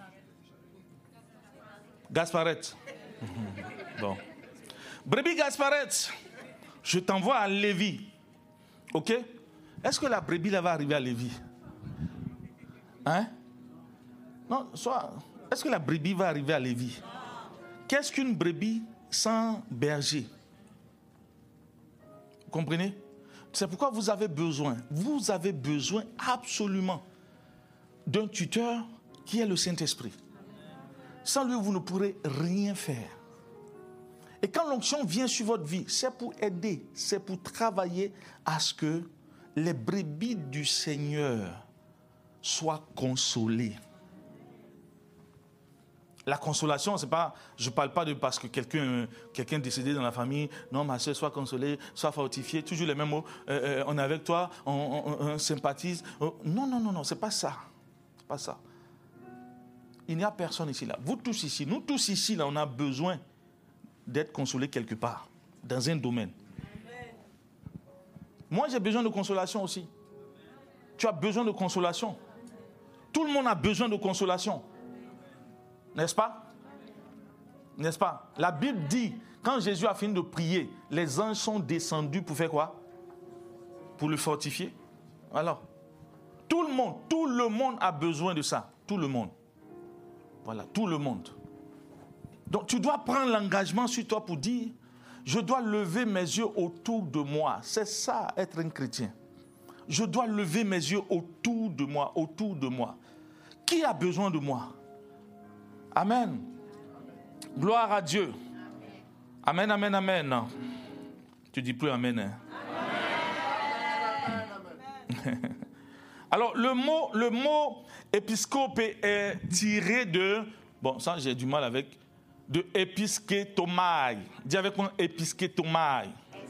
Gasparette. Bon. Brebis Gasparette, je t'envoie à Lévis, ok? Est-ce que la brebis là va arriver à Lévis? Hein? Non, soit, est-ce que la brebis va arriver à Lévis? Qu'est-ce qu'une brebis sans berger? Vous comprenez? C'est pourquoi vous avez besoin, vous avez besoin absolument d'un tuteur qui est le Saint-Esprit. Sans lui, vous ne pourrez rien faire. Et quand l'onction vient sur votre vie, c'est pour aider, c'est pour travailler à ce que les brebis du Seigneur sois consolé. La consolation, c'est pas, je ne parle pas de parce que quelqu'un quelqu'un est décédé dans la famille. Non, ma soeur, sois consolée, sois fortifiée. Toujours les mêmes mots. Euh, euh, on est avec toi, on, on, on sympathise. Oh, non, non, non, non, c'est pas ça. C'est pas ça. Il n'y a personne ici, là. Vous tous ici, nous tous ici, là, on a besoin d'être consolés quelque part, dans un domaine. Amen. Moi, j'ai besoin de consolation aussi. Tu as besoin de consolation. Tout le monde a besoin de consolation. N'est-ce pas? N'est-ce pas? La Bible dit, quand Jésus a fini de prier, les anges sont descendus pour faire quoi? Pour le fortifier. Alors, tout le monde, tout le monde a besoin de ça. Tout le monde. Voilà, tout le monde. Donc, tu dois prendre l'engagement sur toi pour dire, je dois lever mes yeux autour de moi. C'est ça, être un chrétien. Je dois lever mes yeux autour de moi, autour de moi. Qui a besoin de moi? Amen. Gloire à Dieu. Amen, amen, amen. Tu dis plus amen. Hein? Amen. Alors, le mot, le mot épiscope est tiré de... Bon, ça, j'ai du mal avec... De épiskétomai. Dis avec moi, épiskétomai.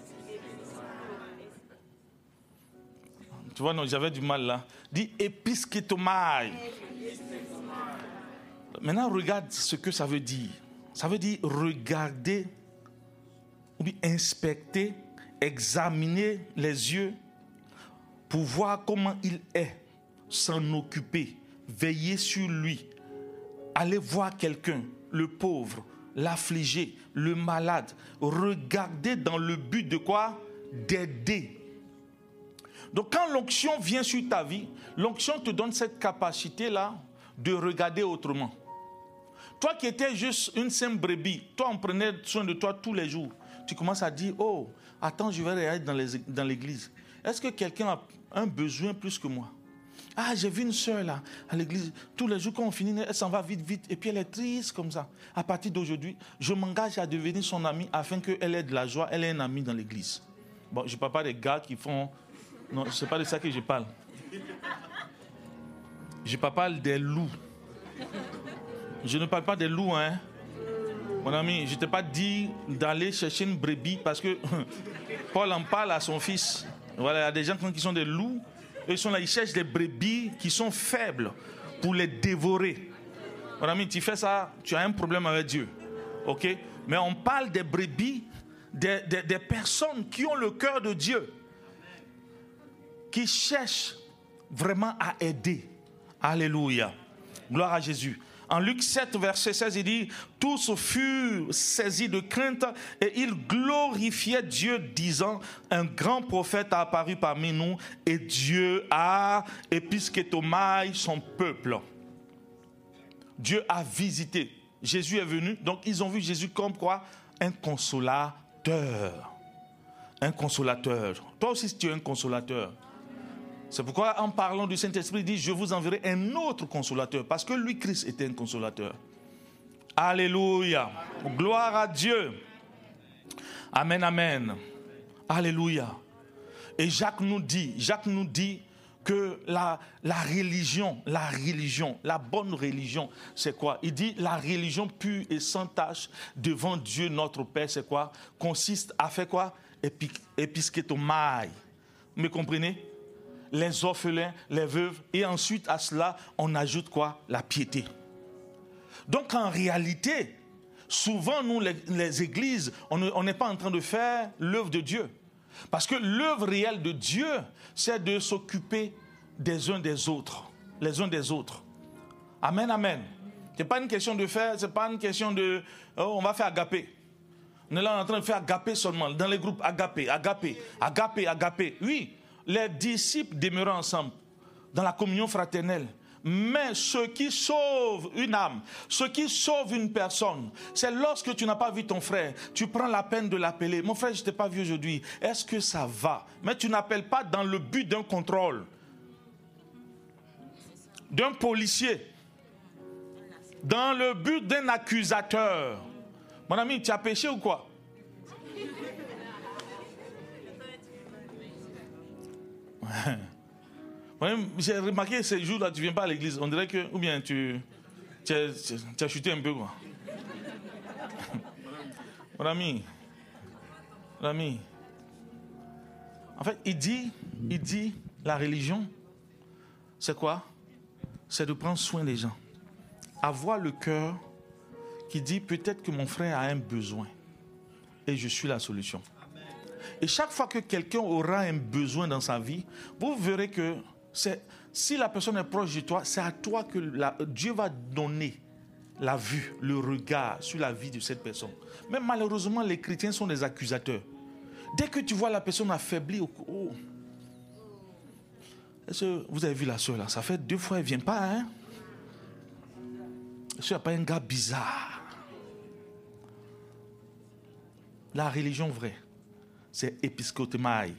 Tu vois, non, j'avais du mal là. Dis épiskétomai. Maintenant, regarde ce que ça veut dire. Ça veut dire regarder, ou bien inspecter, examiner les yeux pour voir comment il est, s'en occuper, veiller sur lui, aller voir quelqu'un, le pauvre, l'affligé, le malade, regarder dans le but de quoi? D'aider. Donc quand l'onction vient sur ta vie, l'onction te donne cette capacité-là de regarder autrement. Toi qui étais juste une simple brebis, toi on prenait soin de toi tous les jours. Tu commences à dire, oh, attends, je vais regarder dans, les, dans l'église. Est-ce que quelqu'un a un besoin plus que moi? Ah, j'ai vu une soeur là, à l'église. Tous les jours quand on finit, elle s'en va vite, vite. Et puis elle est triste comme ça. À partir d'aujourd'hui, je m'engage à devenir son amie afin qu'elle ait de la joie. Elle ait un ami dans l'église. Bon, je ne parle pas des gars qui font... Non, ce n'est pas de ça que je parle. Je parle des loups. Je ne parle pas des loups, hein. Mon ami, je ne t'ai pas dit d'aller chercher une brebis parce que Paul en parle à son fils. Voilà, il y a des gens qui sont des loups. Ils sont là, ils cherchent des brebis qui sont faibles pour les dévorer. Mon ami, tu fais ça, tu as un problème avec Dieu. Ok? Mais on parle des brebis, des, des, des personnes qui ont le cœur de Dieu, qui cherchent vraiment à aider. Alléluia. Gloire à Jésus. En Luc sept, verset seize, il dit, tous furent saisis de crainte et ils glorifiaient Dieu, disant, un grand prophète a apparu parmi nous et Dieu a épiskétomai son peuple. Dieu a visité. Jésus est venu, donc ils ont vu Jésus comme quoi? Un consolateur. Un consolateur. Toi aussi, tu es un consolateur. C'est pourquoi en parlant du Saint-Esprit, il dit, je vous enverrai un autre consolateur. Parce que lui, Christ, était un consolateur. Alléluia. Gloire à Dieu. Amen, amen. Alléluia. Et Jacques nous dit, Jacques nous dit que la, la religion, la religion, la bonne religion, c'est quoi? Il dit, la religion pure et sans tache devant Dieu notre Père, c'est quoi? Consiste à faire quoi? Épi, épiskétomai. Vous me comprenez? Les orphelins, les veuves, et ensuite à cela, on ajoute quoi? La piété. Donc en réalité, souvent nous, les, les églises, on n'est pas en train de faire l'œuvre de Dieu. Parce que l'œuvre réelle de Dieu, c'est de s'occuper des uns des autres, les uns des autres. Amen, amen. Ce n'est pas une question de faire, ce n'est pas une question de, oh, on va faire agapé. On est là en train de faire agapé seulement, dans les groupes agapé, agapé, agapé, agapé. Oui. Les disciples demeurent ensemble dans la communion fraternelle. Mais ce qui sauve une âme, ce qui sauve une personne, c'est lorsque tu n'as pas vu ton frère, tu prends la peine de l'appeler. Mon frère, je ne t'ai pas vu aujourd'hui. Est-ce que ça va? Mais tu n'appelles pas dans le but d'un contrôle, d'un policier, dans le but d'un accusateur. Mon ami, tu as péché ou quoi? J'ai remarqué ces jours-là, tu ne viens pas à l'église. On dirait que, ou bien tu, tu, as, tu as chuté un peu, quoi. Mon ami, mon ami. En fait, il dit, il dit, la religion, c'est quoi? C'est de prendre soin des gens. Avoir le cœur qui dit peut-être que mon frère a un besoin et je suis la solution. Et chaque fois que quelqu'un aura un besoin dans sa vie, vous verrez que c'est, si la personne est proche de toi, c'est à toi que la, Dieu va donner la vue, le regard sur la vie de cette personne. Mais malheureusement, les chrétiens sont des accusateurs. Dès que tu vois la personne affaiblie, oh, est-ce que vous avez vu la soeur là? Ça fait deux fois elle ne vient pas, hein? Est-ce qu'il n'y a pas un gars bizarre? La religion vraie, c'est épiscotémaï.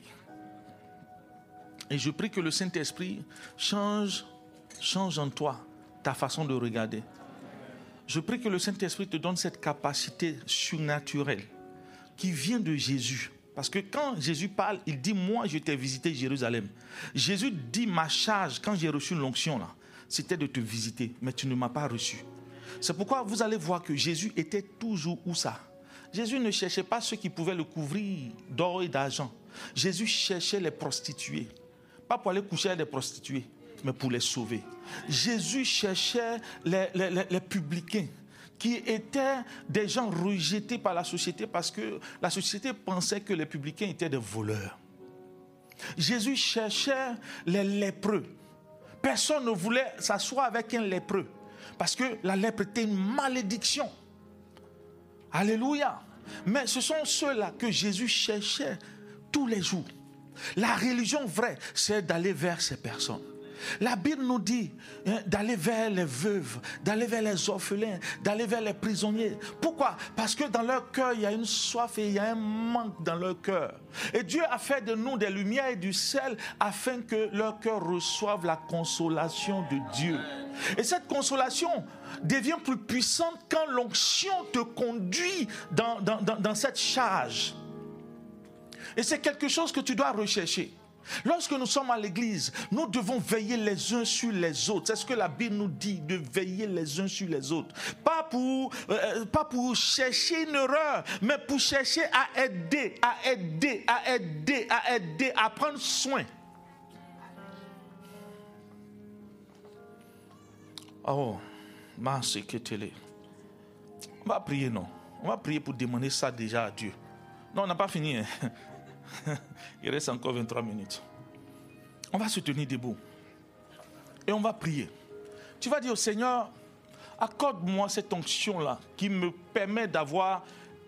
Et je prie que le Saint-Esprit change, change en toi ta façon de regarder. Je prie que le Saint-Esprit te donne cette capacité surnaturelle qui vient de Jésus. Parce que quand Jésus parle, il dit, moi je t'ai visité Jérusalem. Jésus dit, ma charge, quand j'ai reçu l'onction là, c'était de te visiter, mais tu ne m'as pas reçu. C'est pourquoi vous allez voir que Jésus était toujours où ça? Jésus ne cherchait pas ceux qui pouvaient le couvrir d'or et d'argent. Jésus cherchait les prostituées. Pas pour aller coucher avec les prostituées, mais pour les sauver. Jésus cherchait les, les, les, les publicains, qui étaient des gens rejetés par la société parce que la société pensait que les publicains étaient des voleurs. Jésus cherchait les lépreux. Personne ne voulait s'asseoir avec un lépreux parce que la lèpre était une malédiction. Alléluia. Mais ce sont ceux-là que Jésus cherchait tous les jours. La religion vraie, c'est d'aller vers ces personnes. La Bible nous dit hein, d'aller vers les veuves, d'aller vers les orphelins, d'aller vers les prisonniers. Pourquoi? Parce que dans leur cœur, il y a une soif et il y a un manque dans leur cœur. Et Dieu a fait de nous des lumières et du sel afin que leur cœur reçoive la consolation de Dieu. Et cette consolation devient plus puissante quand l'onction te conduit dans, dans, dans, dans cette charge. Et c'est quelque chose que tu dois rechercher. Lorsque nous sommes à l'église, nous devons veiller les uns sur les autres. C'est ce que la Bible nous dit, de veiller les uns sur les autres. Pas pour, euh, pas pour chercher une erreur, mais pour chercher à aider, à aider, à aider, à aider, à prendre soin. Oh, merci que télé. On va prier, non? On va prier pour demander ça déjà à Dieu. Non, on n'a pas fini. Hein? Il reste encore vingt-trois minutes. On va se tenir debout. Et on va prier. Tu vas dire au Seigneur, accorde-moi cette onction-là qui me permet d'avoir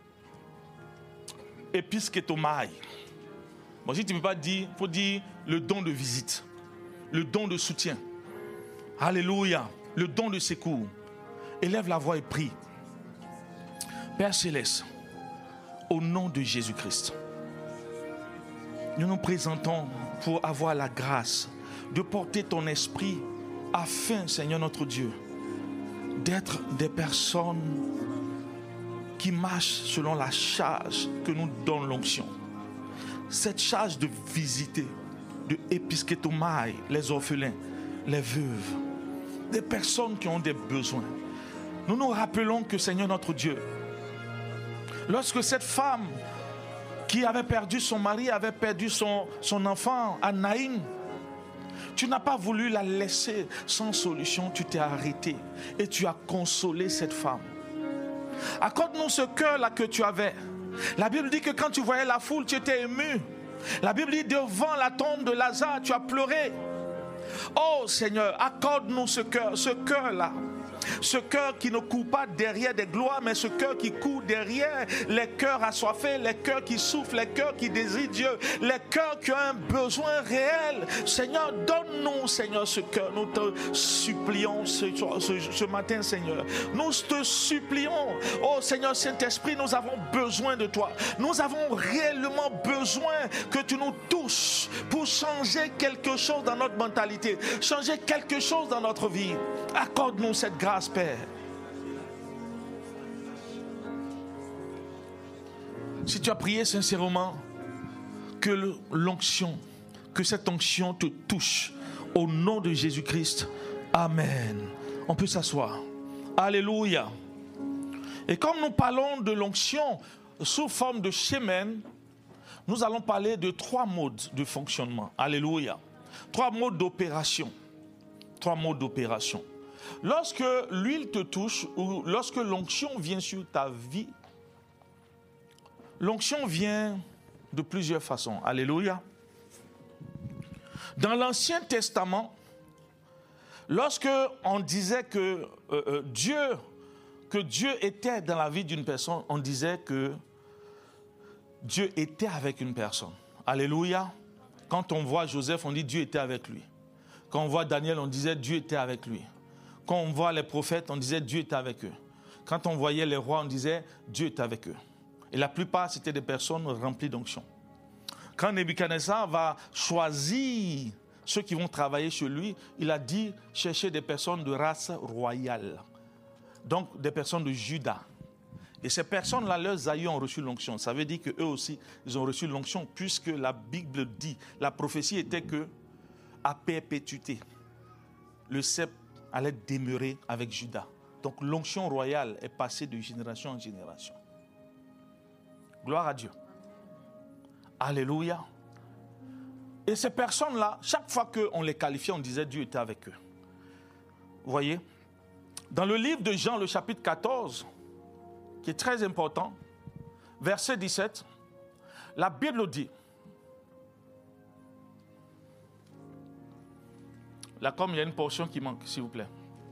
épiscotomai. Bon, si tu ne peux pas dire, il faut dire le don de visite, le don de soutien. Alléluia. Le don de secours. Élève la voix et prie. Père Céleste, au nom de Jésus-Christ, nous nous présentons pour avoir la grâce de porter ton esprit afin, Seigneur notre Dieu, d'être des personnes qui marchent selon la charge que nous donne l'onction. Cette charge de visiter, de épiscotomai, les orphelins, les veuves, des personnes qui ont des besoins. Nous nous rappelons que, Seigneur notre Dieu, lorsque cette femme qui avait perdu son mari, avait perdu son, son enfant à Naïm, tu n'as pas voulu la laisser sans solution, tu t'es arrêté et tu as consolé cette femme. Accorde-nous ce cœur-là que tu avais. La Bible dit que quand tu voyais la foule, tu étais ému. La Bible dit devant la tombe de Lazare, tu as pleuré. Oh Seigneur, accorde-nous ce cœur, ce cœur-là. Ce cœur qui ne court pas derrière des gloires, mais ce cœur qui court derrière les cœurs assoiffés, les cœurs qui souffrent, les cœurs qui désirent Dieu, les cœurs qui ont un besoin réel. Seigneur, donne-nous, Seigneur, ce cœur. Nous te supplions ce, ce, ce matin, Seigneur. Nous te supplions. Oh Seigneur Saint-Esprit, nous avons besoin de toi. Nous avons réellement besoin que tu nous touches pour changer quelque chose dans notre mentalité, changer quelque chose dans notre vie. Accorde-nous cette grâce, Père. Si tu as prié sincèrement, que l'onction, que cette onction te touche Au nom de Jésus-Christ. Amen. On peut s'asseoir. Alléluia. Et comme nous parlons de l'onction sous forme de shémen, nous allons parler de trois modes de fonctionnement. Alléluia. Trois modes d'opération. Trois modes d'opération. Lorsque l'huile te touche ou lorsque l'onction vient sur ta vie, l'onction vient de plusieurs façons. Alléluia. Dans l'Ancien Testament, lorsque on disait que, euh, euh, Dieu, que Dieu était dans la vie d'une personne, on disait que Dieu était avec une personne. Alléluia. Quand on voit Joseph, on dit Dieu était avec lui. Quand on voit Daniel, on disait Dieu était avec lui. Quand on voit les prophètes, on disait Dieu était avec eux. Quand on voyait les rois, on disait Dieu était avec eux. Et la plupart, c'était des personnes remplies d'onction. Quand Nebuchadnezzar va choisir ceux qui vont travailler chez lui, il a dit chercher des personnes de race royale. Donc des personnes de Juda. Et ces personnes-là, leurs aïeux ont reçu l'onction. Ça veut dire qu'eux aussi, ils ont reçu l'onction puisque la Bible dit, la prophétie était que à perpétuité, le sceptre allait demeurer avec Juda. Donc l'onction royale est passée de génération en génération. Gloire à Dieu. Alléluia. Et ces personnes-là, chaque fois qu'on les qualifiait, on disait Dieu était avec eux. Vous voyez? Dans le livre de Jean, le chapitre quatorze, qui est très important, verset dix-sept, la Bible dit, là comme il y a une portion qui manque, s'il vous plaît.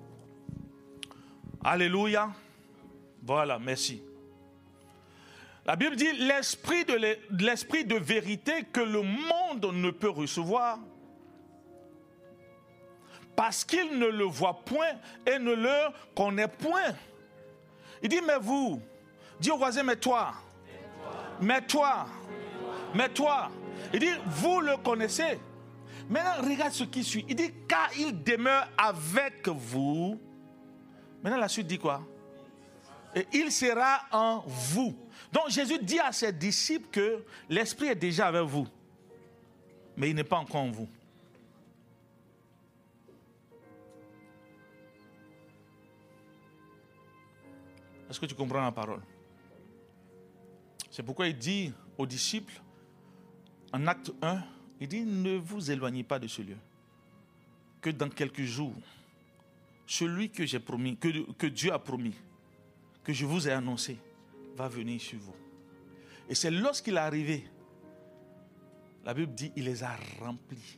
Alléluia. Voilà, merci. La Bible dit l'esprit de, l'esprit de vérité que le monde ne peut recevoir parce qu'il ne le voit point et ne le connaît point. Il dit mais vous, dis au voisin mais toi, mais toi, mais toi. Il dit vous le connaissez. Maintenant regarde ce qui suit. Il dit car il demeure avec vous. Maintenant la suite dit quoi? Et il sera en vous. Donc Jésus dit à ses disciples que l'Esprit est déjà avec vous, mais il n'est pas encore en vous. Est-ce que tu comprends la parole? C'est pourquoi il dit aux disciples, en acte un, il dit ne vous éloignez pas de ce lieu, que dans quelques jours, celui que j'ai promis, que, que Dieu a promis, que je vous ai annoncé, va venir sur vous. Et c'est lorsqu'il est arrivé, la Bible dit, il les a remplis.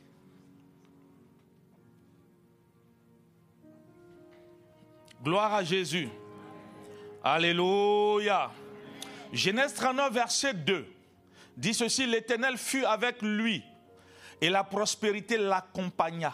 Gloire à Jésus. Alléluia. Genèse trente-neuf, verset deux, dit ceci, l'Éternel fut avec lui et la prospérité l'accompagna.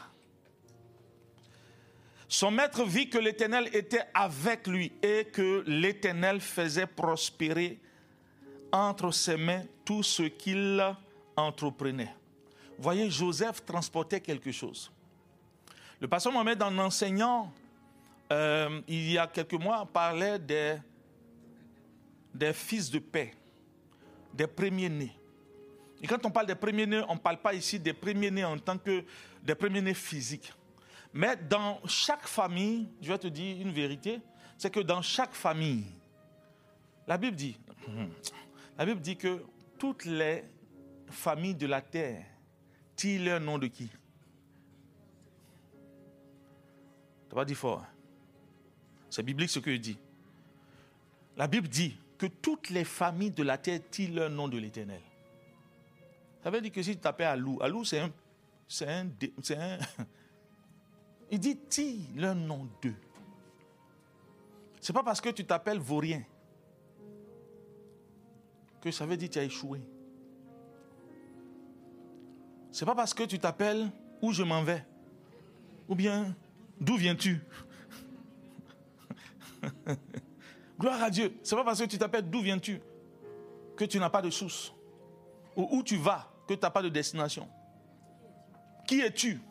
Son maître vit que l'Éternel était avec lui et que l'Éternel faisait prospérer entre ses mains tout ce qu'il entreprenait. Vous voyez, Joseph transportait quelque chose. Le pasteur Mohamed, en enseignant, euh, il y a quelques mois, parlait des, des fils de paix, des premiers-nés. Et quand on parle des premiers-nés, on ne parle pas ici des premiers-nés en tant que des premiers-nés physiques. Mais dans chaque famille, je vais te dire une vérité, c'est que dans chaque famille, la Bible dit, la Bible dit que toutes les familles de la terre tirent leur nom de qui? Tu n'as pas dit fort. Hein? C'est biblique ce que je dis. La Bible dit que toutes les familles de la terre tirent leur nom de l'Éternel. Ça veut dire que si tu t'appelles Alou, Alou c'est un... C'est un, c'est un il dit, tire leur nom d'eux. Ce n'est pas parce que tu t'appelles Vaurien que ça veut dire que tu as échoué. Ce n'est pas parce que tu t'appelles où je m'en vais. Ou bien, d'où viens-tu? Gloire à Dieu. Ce n'est pas parce que tu t'appelles d'où viens-tu que tu n'as pas de source. Ou où tu vas que tu n'as pas de destination. Qui es-tu?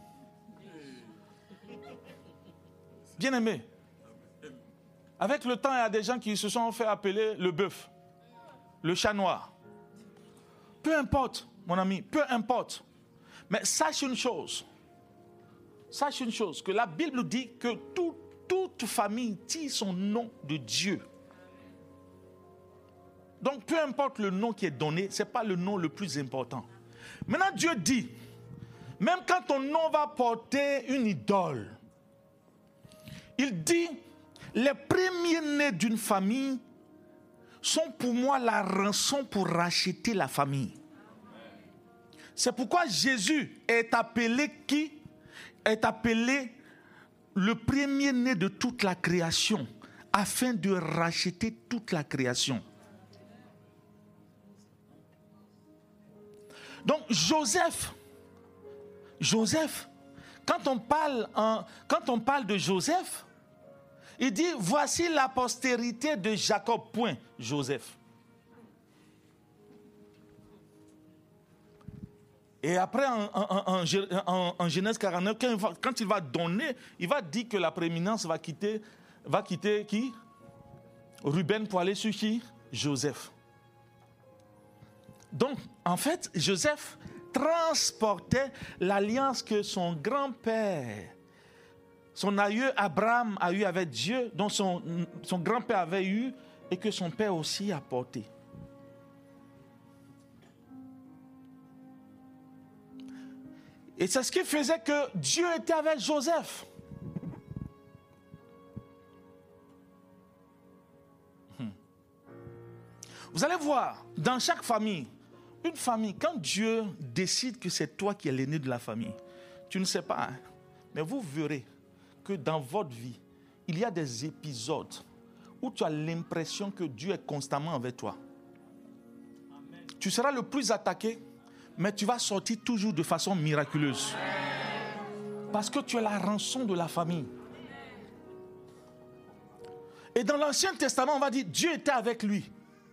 Bien-aimé, avec le temps, il y a des gens qui se sont fait appeler le bœuf, le chat noir. Peu importe, mon ami, peu importe. Mais sache une chose, sache une chose, que la Bible dit que tout, toute famille tire son nom de Dieu. Donc, peu importe le nom qui est donné, ce n'est pas le nom le plus important. Maintenant, Dieu dit, même quand ton nom va porter une idole, il dit, les premiers-nés d'une famille sont pour moi la rançon pour racheter la famille. C'est pourquoi Jésus est appelé qui? Est appelé le premier-né de toute la création, afin de racheter toute la création. Donc Joseph, Joseph, quand on parle, en, quand on parle de Joseph, il dit, voici la postérité de Jacob, point, Joseph. Et après, en, en, en, en, en Genèse quarante-neuf, quand il, va, quand il va donner, il va dire que la prééminence va quitter, va quitter qui? Ruben pour aller sur qui? Joseph. Donc, en fait, Joseph transportait l'alliance que son grand-père, son aïeux Abraham a eu avec Dieu, dont son, son grand-père avait eu et que son père aussi a porté. Et c'est ce qui faisait que Dieu était avec Joseph. Vous allez voir, dans chaque famille, une famille, quand Dieu décide que c'est toi qui es l'aîné de la famille, tu ne sais pas, hein, mais vous verrez que dans votre vie, il y a des épisodes où tu as l'impression que Dieu est constamment avec toi. Amen. Tu seras le plus attaqué, mais tu vas sortir toujours de façon miraculeuse. Parce que tu es la rançon de la famille. Et dans l'Ancien Testament, on va dire, Dieu était avec lui.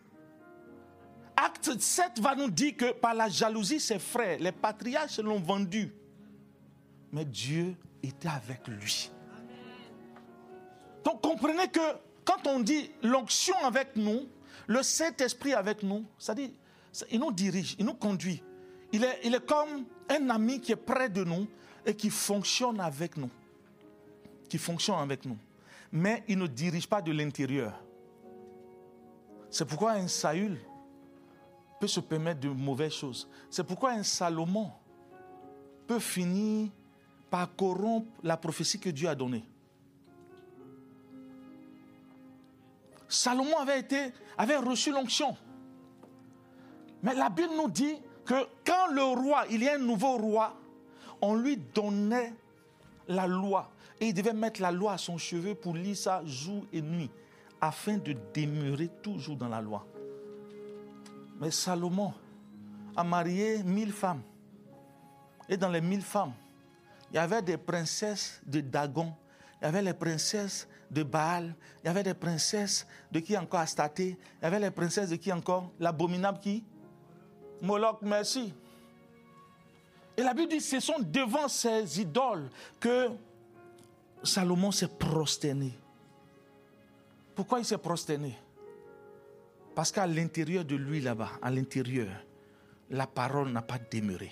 Acte sept va nous dire que par la jalousie, ses frères, les patriarches l'ont vendu. Mais Dieu était avec lui. Donc comprenez que quand on dit l'onction avec nous, le Saint-Esprit avec nous, c'est-à-dire, il nous dirige, il nous conduit. Il est, il est comme un ami qui est près de nous et qui fonctionne avec nous. Qui fonctionne avec nous. Mais il ne dirige pas de l'intérieur. C'est pourquoi un Saül peut se permettre de mauvaises choses. C'est pourquoi un Salomon peut finir par corrompre la prophétie que Dieu a donnée. Salomon avait, été, avait reçu l'onction. Mais la Bible nous dit que quand le roi, il y a un nouveau roi, on lui donnait la loi. Et il devait mettre la loi à son cheveu pour lire ça jour et nuit, afin de demeurer toujours dans la loi. Mais Salomon a marié mille femmes. Et dans les mille femmes, il y avait des princesses de Dagon, il y avait les princesses de Baal, il y avait des princesses de qui encore Astaté, il y avait les princesses de qui encore l'abominable qui Moloch, merci. Et la Bible dit, ce sont devant ces idoles que Salomon s'est prosterné. Pourquoi il s'est prosterné? Parce qu'à l'intérieur de lui là-bas, à l'intérieur, la parole n'a pas demeuré.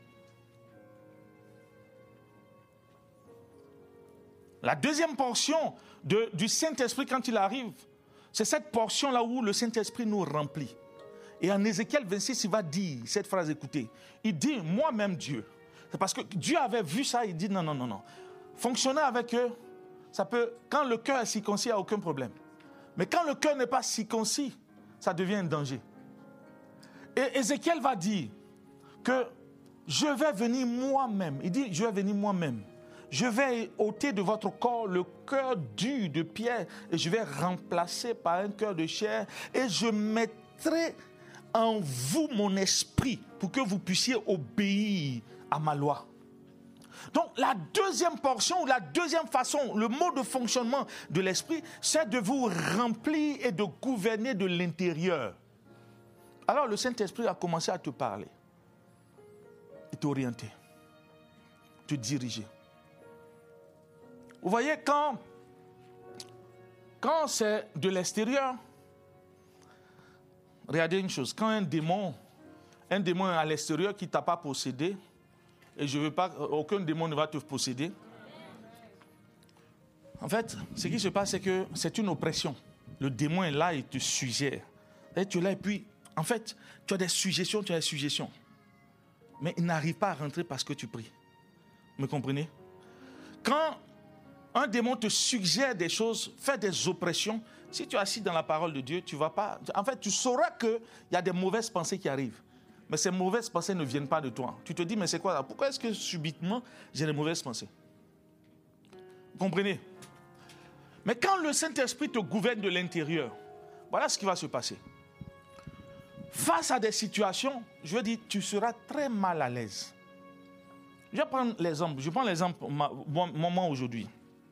La deuxième portion de, du Saint-Esprit quand il arrive, c'est cette portion-là où le Saint-Esprit nous remplit. Et en Ézéchiel vingt-six, il va dire cette phrase, écoutez. Il dit, moi-même Dieu. C'est parce que Dieu avait vu ça, il dit, non, non, non, non. Fonctionner avec eux, ça peut, quand le cœur est circoncis, il n'y a aucun problème. Mais quand le cœur n'est pas circoncis, ça devient un danger. Et Ézéchiel va dire que je vais venir moi-même. Il dit, je vais venir moi-même. Je vais ôter de votre corps le cœur dur de pierre et je vais remplacer par un cœur de chair et je mettrai en vous mon esprit pour que vous puissiez obéir à ma loi. Donc la deuxième portion, ou la deuxième façon, le mode de fonctionnement de l'esprit, c'est de vous remplir et de gouverner de l'intérieur. Alors le Saint-Esprit a commencé à te parler, et t'orienter, te diriger. Vous voyez, quand, quand c'est de l'extérieur, regardez une chose, quand un démon, un démon à l'extérieur qui ne t'a pas possédé, et je veux pas, aucun démon ne va te posséder, En fait, ce qui se passe, c'est que c'est une oppression. Le démon est là, il te suggère. Et tu es là, et puis, en fait, tu as des suggestions, tu as des suggestions. Mais il n'arrive pas à rentrer parce que tu pries. Vous me comprenez? Quand un démon te suggère des choses, fait des oppressions, si tu es assis dans la parole de Dieu, tu vas pas... En fait, tu sauras qu'il y a des mauvaises pensées qui arrivent. Mais ces mauvaises pensées ne viennent pas de toi. Tu te dis, mais c'est quoi là? Pourquoi est-ce que subitement, j'ai des mauvaises pensées? Vous comprenez? Mais quand le Saint-Esprit te gouverne de l'intérieur, voilà ce qui va se passer. Face à des situations, je veux dire, tu seras très mal à l'aise. Je vais prendre l'exemple. Je prends l'exemple, mon moi aujourd'hui.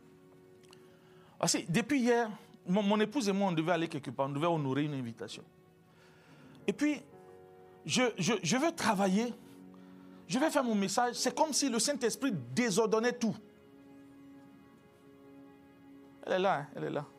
Depuis hier, mon, mon épouse et moi, on devait aller quelque part, on devait honorer une invitation. Et puis, je, je, je veux travailler, je vais faire mon message, c'est comme si le Saint-Esprit désordonnait tout. Elle est là, hein, elle est là.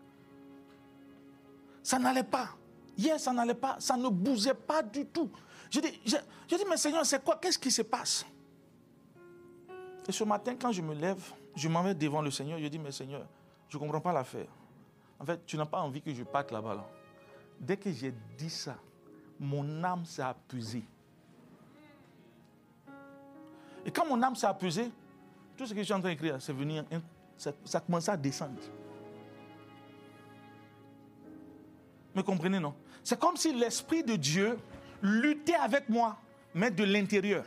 Ça n'allait pas. Hier, ça n'allait pas, ça ne bougeait pas du tout. Je dis, je, je dis mais Seigneur, c'est quoi? Qu'est-ce qui se passe? Et ce matin, quand je me lève, je m'en vais devant le Seigneur, je dis, mais Seigneur, je ne comprends pas l'affaire. En fait, tu n'as pas envie que je parte là-bas. Là. Dès que j'ai dit ça, mon âme s'est apaisée. Et quand mon âme s'est apaisée, tout ce que je suis en train d'écrire, c'est venir, ça, ça commence à descendre. Me comprenez, non? C'est comme si l'Esprit de Dieu luttait avec moi, mais de l'intérieur.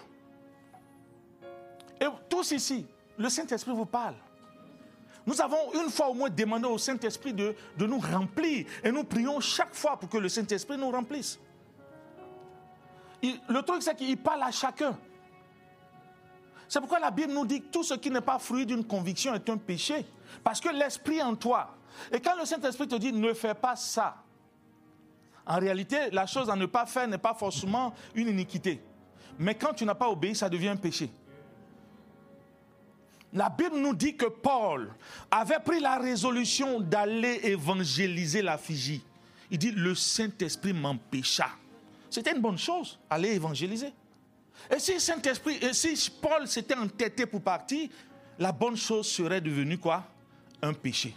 Et tous ici, le Saint-Esprit vous parle. Nous avons une fois au moins demandé au Saint-Esprit de, de nous remplir. Et nous prions chaque fois pour que le Saint-Esprit nous remplisse. Il, le truc, c'est qu'il parle à chacun. C'est pourquoi la Bible nous dit que tout ce qui n'est pas fruit d'une conviction est un péché. Parce que l'Esprit est en toi. Et quand le Saint-Esprit te dit ne fais pas ça, en réalité, la chose à ne pas faire n'est pas forcément une iniquité. Mais quand tu n'as pas obéi, ça devient un péché. La Bible nous dit que Paul avait pris la résolution d'aller évangéliser la Fidji. Il dit, le Saint-Esprit m'empêcha. C'était une bonne chose, aller évangéliser. Et si Saint-Esprit, et si Paul s'était entêté pour partir, la bonne chose serait devenue quoi? Un péché.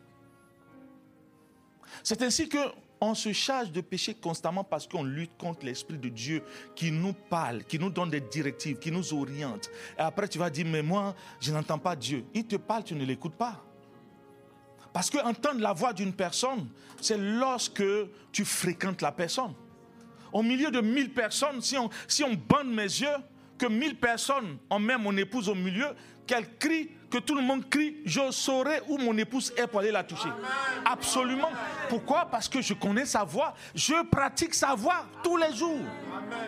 C'est ainsi que on se charge de péché constamment parce qu'on lutte contre l'Esprit de Dieu qui nous parle, qui nous donne des directives, qui nous oriente. Et après, tu vas dire, mais moi, je n'entends pas Dieu. Il te parle, tu ne l'écoutes pas. Parce qu'entendre la voix d'une personne, c'est lorsque tu fréquentes la personne. Au milieu de mille personnes, si on, si on bande mes yeux, que mille personnes, on met mon épouse au milieu, qu'elle crie, que tout le monde crie, je saurai où mon épouse est pour aller la toucher. Amen. Absolument. Pourquoi? Parce que je connais sa voix. Je pratique sa voix tous les jours. Amen.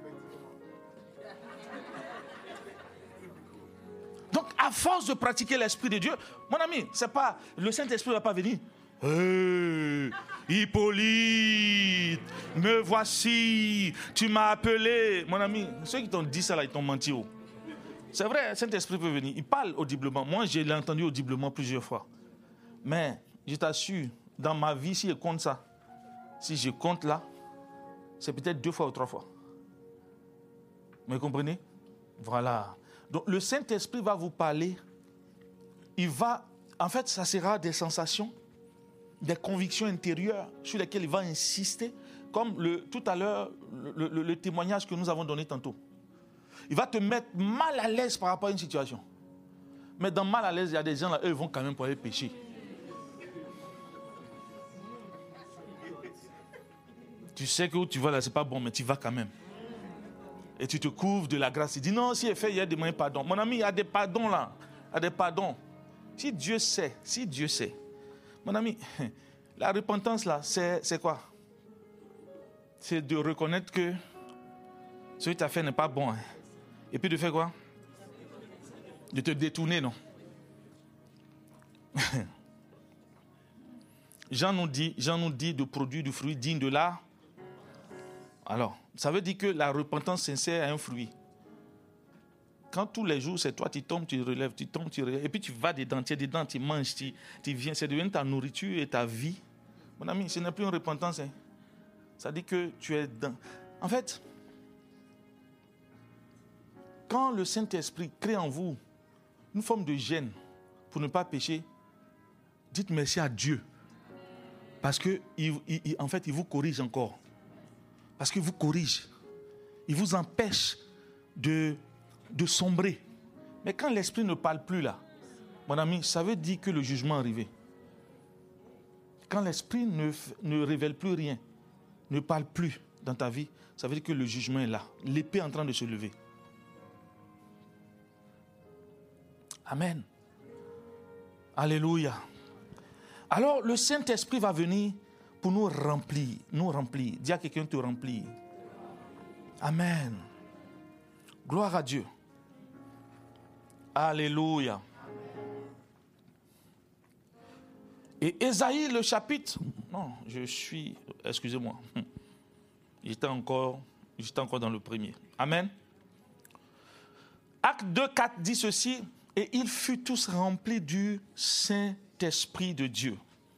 Donc, à force de pratiquer l'Esprit de Dieu, mon ami, c'est pas, le Saint-Esprit ne va pas venir. Hey, Hippolyte, me voici, tu m'as appelé. Mon ami, ceux qui t'ont dit ça là, ils t'ont menti. Oh. C'est vrai, le Saint-Esprit peut venir. Il parle audiblement. Moi, je l'ai entendu audiblement plusieurs fois. Mais, je t'assure, dans ma vie, si je compte ça, si je compte là, c'est peut-être deux fois ou trois fois. Vous comprenez? Voilà. Donc, le Saint-Esprit va vous parler. Il va, en fait, ça sera des sensations, des convictions intérieures sur lesquelles il va insister, comme le, tout à l'heure, le, le, le témoignage que nous avons donné tantôt. Il va te mettre mal à l'aise par rapport à une situation. Mais dans mal à l'aise, il y a des gens là, eux, ils vont quand même pour aller pécher. Tu sais que où tu vas là, c'est pas bon, mais tu vas quand même. Et tu te couvres de la grâce. Tu dis non, si il fait, il y a des moyens de pardon. Mon ami, il y a des pardons là. Il y a des pardons. Si Dieu sait, si Dieu sait. Mon ami, la repentance là, c'est, c'est quoi? C'est de reconnaître que ce que tu as fait n'est pas bon. Hein. Et puis de faire quoi? De te détourner, non? Jean nous dit, Jean nous dit de produire du fruit digne de la... Alors, ça veut dire que la repentance sincère a un fruit. Quand tous les jours, c'est toi, tu tombes, tu relèves, tu tombes, tu relèves, et puis tu vas dedans, tu es dedans, tu manges, tu, tu viens, c'est devenu ta nourriture et ta vie. Mon ami, ce n'est plus une repentance. Hein. Ça dit que tu es dedans. En fait, quand le Saint-Esprit crée en vous une forme de gêne pour ne pas pécher, Dites merci à Dieu. Parce que, il, il, en fait, il vous corrige encore. Parce qu'il vous corrige. Il vous empêche de, de sombrer. Mais quand l'esprit ne parle plus là, mon ami, ça veut dire que le jugement est arrivé. Quand l'esprit ne, ne révèle plus rien, ne parle plus dans ta vie, ça veut dire que le jugement est là. L'épée est en train de se lever. Amen. Alléluia. Alors, le Saint-Esprit va venir pour nous remplir. Nous remplir. Dis à quelqu'un de te remplir. Amen. Gloire à Dieu. Alléluia. Et Ésaïe, le chapitre... Non, je suis... Excusez-moi. J'étais encore, j'étais encore dans le premier. Amen. Acte deux, quatre dit ceci. Et ils furent tous remplis du Saint-Esprit de Dieu.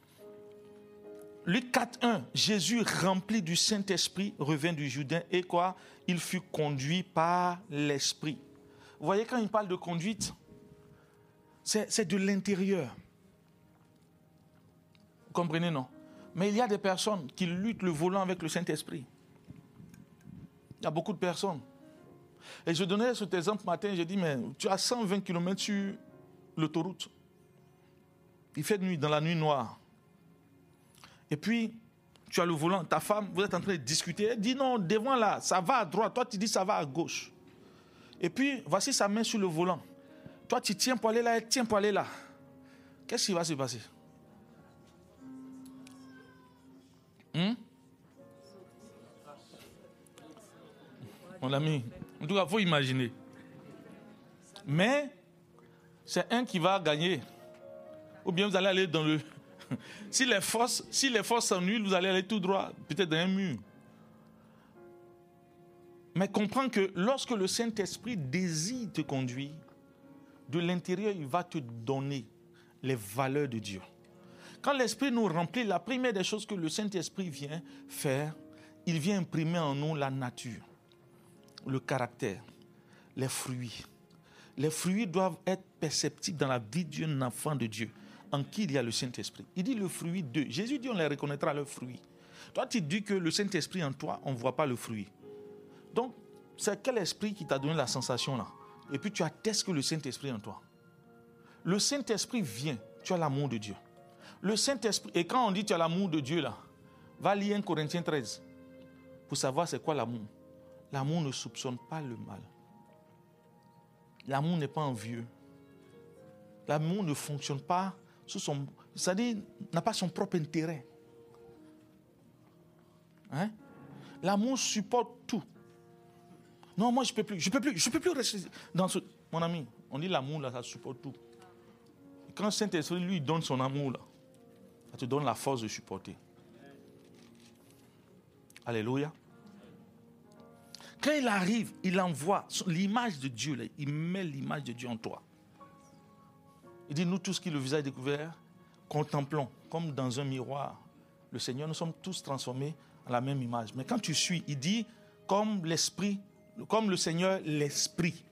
Luc quatre, un. Jésus, rempli du Saint-Esprit, revint du Jourdain. Et quoi? Il fut conduit par l'Esprit. Vous voyez, quand il parle de conduite, c'est, c'est de l'intérieur. Vous comprenez, non? Mais il y a des personnes qui luttent le volant avec le Saint-Esprit. Il y a beaucoup de personnes. Et je donnais cet exemple ce matin, j'ai dit, mais tu as cent vingt kilomètres sur l'autoroute. Il fait nuit, dans la nuit noire. Et puis, tu as le volant, ta femme, vous êtes en train de discuter. Elle dit, non, devant là, ça va à droite. Toi, tu dis, ça va à gauche. Et puis, voici sa main sur le volant. Toi, tu tiens pour aller là, elle tient pour aller là. Qu'est-ce qui va se passer? Hum? Mon ami, en tout cas, il faut imaginer. Mais, c'est un qui va gagner. Ou bien vous allez aller dans le... Si les forces, si les forces s'ennuient, vous allez aller tout droit, peut-être dans un mur. Mais comprends que lorsque le Saint-Esprit désire te conduire, de l'intérieur, il va te donner les valeurs de Dieu. Quand l'Esprit nous remplit, la première des choses que le Saint-Esprit vient faire, il vient imprimer en nous la nature, le caractère, les fruits. Les fruits doivent être perceptibles dans la vie d'un enfant de Dieu, en qui il y a le Saint-Esprit. Il dit le fruit d'eux. Jésus dit on les reconnaîtra leurs fruits. Toi, tu dis que le Saint-Esprit en toi, on ne voit pas le fruit. Donc, c'est quel esprit qui t'a donné la sensation là? Et puis tu attestes que le Saint-Esprit est en toi. Le Saint-Esprit vient, tu as l'amour de Dieu. Le Saint-Esprit, et quand on dit tu as l'amour de Dieu là, va lire un Corinthiens treize pour savoir c'est quoi l'amour. L'amour ne soupçonne pas le mal. L'amour n'est pas envieux. L'amour ne fonctionne pas sous son... C'est-à-dire, n'a pas son propre intérêt. Hein? L'amour supporte tout. Non, moi je ne peux plus, je ne peux plus, je peux plus rester dans ce... Mon ami, on dit l'amour là, ça supporte tout. Et quand le Saint-Esprit lui donne son amour là, ça te donne la force de supporter. Alléluia. Quand il arrive, il envoie l'image de Dieu, là, il met l'image de Dieu en toi. Il dit, nous tous qui le visage découvert, contemplons, comme dans un miroir, le Seigneur, nous sommes tous transformés en la même image. Mais quand tu suis, il dit, comme l'Esprit, comme le Seigneur, l'Esprit.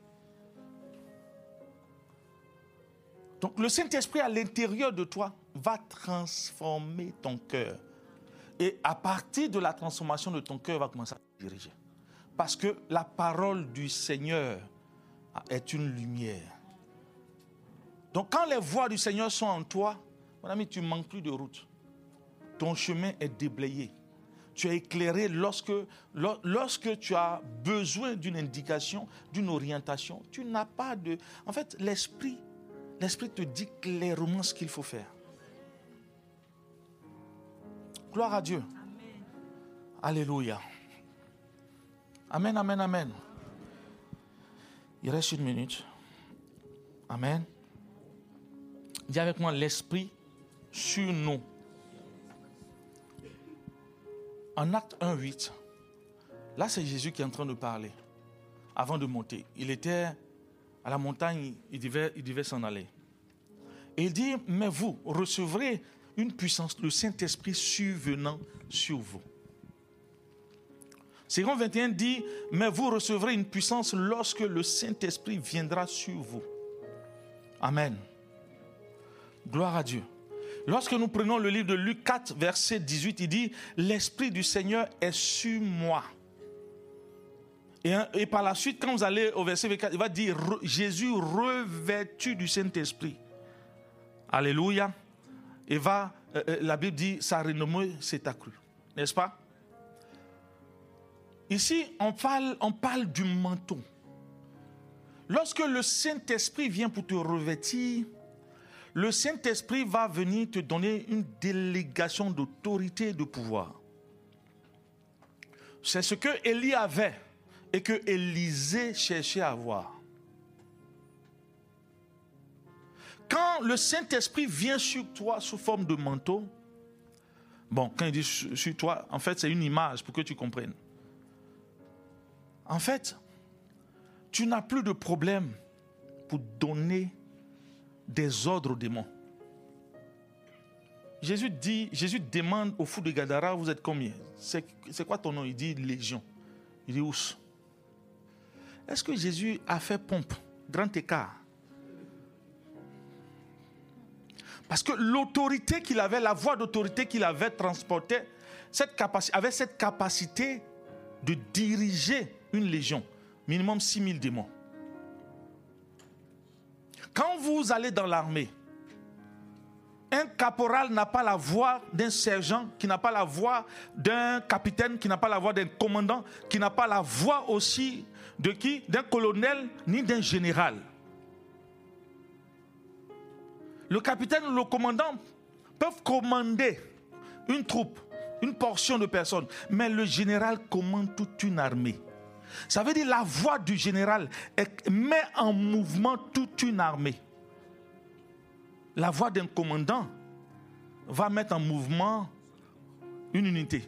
Donc le Saint-Esprit à l'intérieur de toi va transformer ton cœur. Et à partir de la transformation de ton cœur, il va commencer à te diriger. Parce que la parole du Seigneur est une lumière. Donc quand les voies du Seigneur sont en toi, mon ami, tu ne manques plus de route. Ton chemin est déblayé. Tu es éclairé lorsque, lorsque tu as besoin d'une indication, d'une orientation. Tu n'as pas de... En fait, l'esprit, l'esprit te dit clairement ce qu'il faut faire. Gloire à Dieu. Amen. Alléluia. Amen, amen, amen. Il reste une minute. Amen. Dis avec moi, l'esprit sur nous. En Acte un, huit, là c'est Jésus qui est en train de parler. Avant de monter, il était à la montagne, il devait, il devait s'en aller. Et il dit, mais vous recevrez une puissance, le Saint-Esprit survenant sur vous. Second vingt et un dit, mais vous recevrez une puissance lorsque le Saint-Esprit viendra sur vous. Amen. Gloire à Dieu. Lorsque nous prenons le livre de Luc quatre, verset dix-huit, il dit « L'Esprit du Seigneur est sur moi ». Et, et par la suite, quand vous allez au verset vingt-quatre, il va dire « Jésus revêtu du Saint-Esprit ». Alléluia. Et va, euh, la Bible dit « Sa renommée s'est accrue ». N'est-ce pas? Ici, on parle, on parle du manteau. Lorsque le Saint-Esprit vient pour te revêtir, le Saint-Esprit va venir te donner une délégation d'autorité et de pouvoir. C'est ce que Élie avait et que Élisée cherchait à avoir. Quand le Saint-Esprit vient sur toi sous forme de manteau, bon, quand il dit sur toi, en fait, c'est une image pour que tu comprennes. En fait, tu n'as plus de problème pour donner des ordres aux démons. Jésus dit, Jésus demande au fou de Gadara, vous êtes combien? C'est, c'est quoi ton nom? Il dit légion. Il dit ous. Est-ce que Jésus a fait pompe? Grand écart. Parce que l'autorité qu'il avait, la voix d'autorité qu'il avait transportée, cette capacité, avait cette capacité de diriger une légion, minimum six mille démons. Quand vous allez dans l'armée, un caporal n'a pas la voix d'un sergent, qui n'a pas la voix d'un capitaine, qui n'a pas la voix d'un commandant, qui n'a pas la voix aussi de qui? D'un colonel, ni d'un général. Le capitaine ou le commandant peuvent commander une troupe, une portion de personnes, mais le général commande toute une armée. Ça veut dire la voix du général met en mouvement toute une armée. La voix d'un commandant va mettre en mouvement une unité.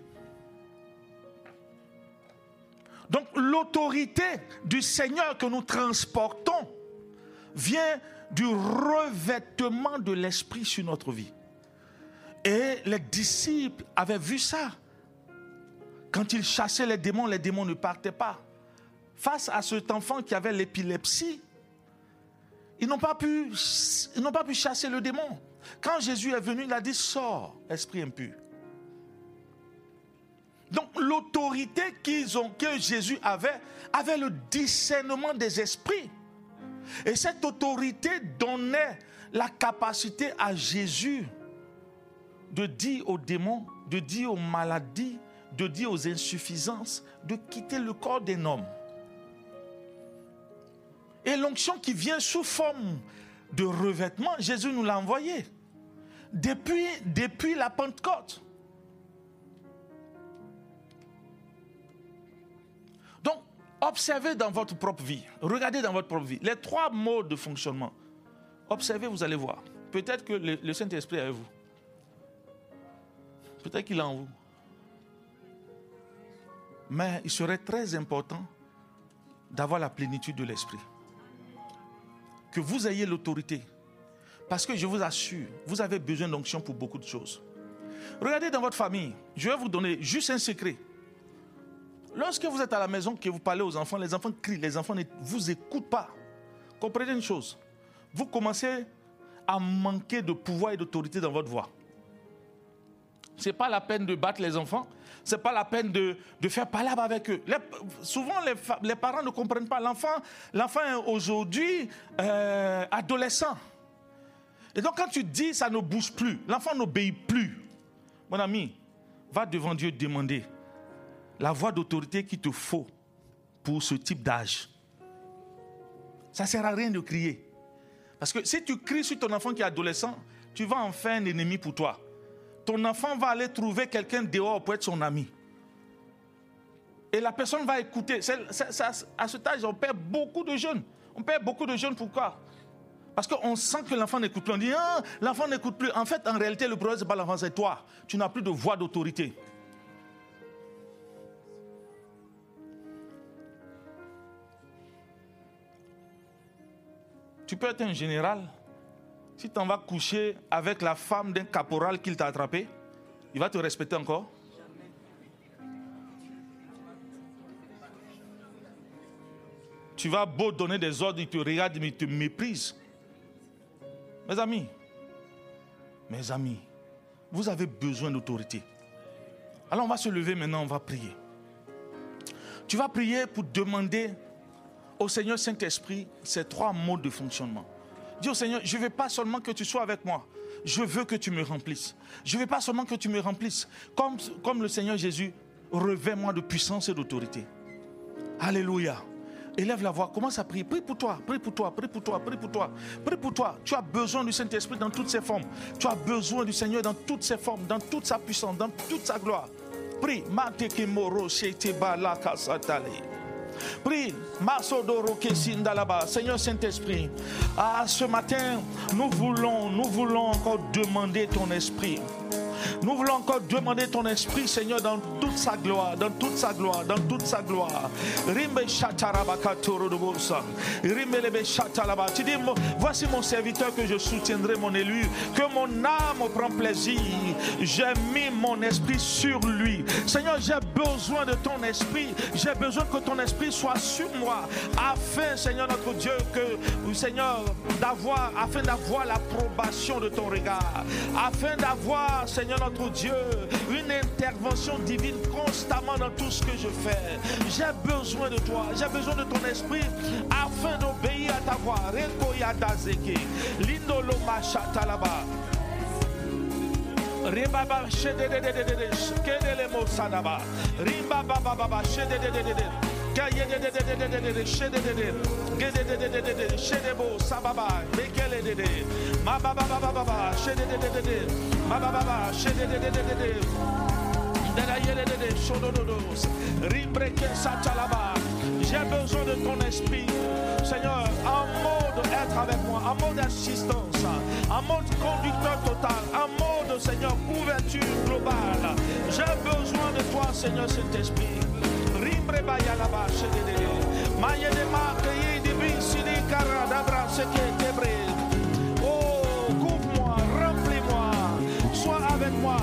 Donc l'autorité du Seigneur que nous transportons vient du revêtement de l'Esprit sur notre vie. Et les disciples avaient vu ça. Quand ils chassaient les démons, les démons ne partaient pas. Face à cet enfant qui avait l'épilepsie, ils n'ont pas pu, ils n'ont pas pu chasser le démon. Quand Jésus est venu, il a dit « Sors, esprit impur ». Donc l'autorité qu'ils ont, que Jésus avait, avait le discernement des esprits. Et cette autorité donnait la capacité à Jésus de dire aux démons, de dire aux maladies, de dire aux insuffisances, de quitter le corps d'un homme. Et l'onction qui vient sous forme de revêtement, Jésus nous l'a envoyé. Depuis, depuis la Pentecôte. Donc, observez dans votre propre vie. Regardez dans votre propre vie. Les trois modes de fonctionnement. Observez, vous allez voir. Peut-être que le, le Saint-Esprit est avec vous. Peut-être qu'il est en vous. Mais il serait très important d'avoir la plénitude de l'Esprit. Que vous ayez l'autorité. Parce que je vous assure, vous avez besoin d'onction pour beaucoup de choses. Regardez dans votre famille. Je vais vous donner juste un secret. Lorsque vous êtes à la maison, que vous parlez aux enfants, les enfants crient, les enfants ne vous écoutent pas. Comprenez une chose. Vous commencez à manquer de pouvoir et d'autorité dans votre voix. Ce n'est pas la peine de battre les enfants. Ce n'est pas la peine de, de faire palabre avec eux. Les, souvent, les, les parents ne comprennent pas. L'enfant, l'enfant est aujourd'hui euh, adolescent. Et donc, quand tu dis, ça ne bouge plus. L'enfant n'obéit plus. Mon ami, va devant Dieu demander la voix d'autorité qu'il te faut pour ce type d'âge. Ça ne sert à rien de crier. Parce que si tu cries sur ton enfant qui est adolescent, tu vas en faire un ennemi pour toi. Ton enfant va aller trouver quelqu'un dehors pour être son ami. Et la personne va écouter. C'est, c'est, c'est, à cet âge, on perd beaucoup de jeunes. On perd beaucoup de jeunes, pourquoi? Parce qu'on sent que l'enfant n'écoute plus. On dit, ah, l'enfant n'écoute plus. En fait, en réalité, le problème, ce n'est pas l'enfant, c'est toi. Tu n'as plus de voix d'autorité. Tu peux être un général. Si tu en vas coucher avec la femme d'un caporal qui t'a attrapé, il va te respecter encore? Tu vas beau donner des ordres, il te regarde, mais il te méprise. Mes amis, mes amis, vous avez besoin d'autorité. Alors on va se lever maintenant, on va prier. Tu vas prier pour demander au Seigneur Saint-Esprit ces trois modes de fonctionnement. Dis au Seigneur, je ne veux pas seulement que tu sois avec moi, je veux que tu me remplisses. Je ne veux pas seulement que tu me remplisses, comme, comme le Seigneur Jésus, revêt-moi de puissance et d'autorité. Alléluia. Élève la voix, commence à prier. Prie pour toi, prie pour toi, prie pour toi, prie pour toi. Prie pour toi. Tu as besoin du Saint-Esprit dans toutes ses formes. Tu as besoin du Seigneur dans toutes ses formes, dans toute sa puissance, dans toute sa gloire. Prie. Prie. Seigneur Saint-Esprit, ah, ce matin, nous voulons, nous voulons encore demander ton esprit. Nous voulons encore demander ton esprit, Seigneur, dans toute sa gloire, dans toute sa gloire, dans toute sa gloire. Tu dis, voici mon serviteur que je soutiendrai, mon élu, que mon âme prend plaisir. J'ai mis mon esprit sur lui. Seigneur, j'ai besoin de ton esprit. J'ai besoin que ton esprit soit sur moi, afin, Seigneur notre Dieu, que, Seigneur, d'avoir, afin d'avoir l'approbation de ton regard, afin d'avoir, Seigneur notre Dieu, une intervention divine constamment dans tout ce que je fais. J'ai besoin de toi, j'ai besoin de ton esprit afin d'obéir à ta voix. Lindolo machatalaba. Ribaba shededededede, kedele mosadaba. Ribaba baba shededededede. Kayededededede, shedededede. Gededededede, shedebo sababa. Bekeledede. Mababa baba shedededede. Mababa shedededede. Ndayededede, shodododos. Ribreke satalaba. J'ai besoin de ton esprit, Seigneur, en mode être avec moi, en mode assistance, en mode conducteur total, en mode, Seigneur, couverture globale. J'ai besoin de toi, Seigneur Saint-Esprit. Oh, couvre-moi, remplis-moi, sois avec moi.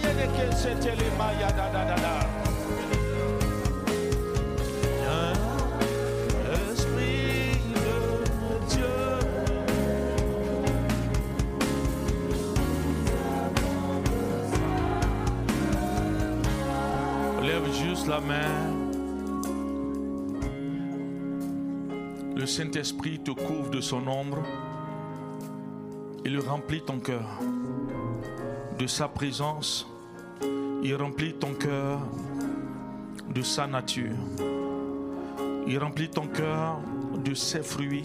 Lève juste la main. Le Saint-Esprit te couvre de son ombre. Il remplit ton cœur de sa présence. Il remplit ton cœur de sa nature. Il remplit ton cœur de ses fruits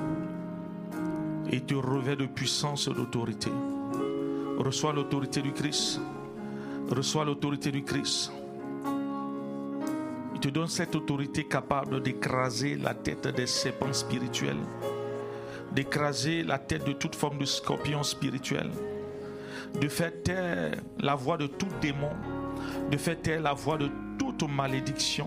et te revêt de puissance et d'autorité. Reçois l'autorité du Christ. Reçois l'autorité du Christ. Il te donne cette autorité capable d'écraser la tête des serpents spirituels, d'écraser la tête de toute forme de scorpion spirituel, de faire taire la voix de tout démon, de faire taire la voix de toute malédiction,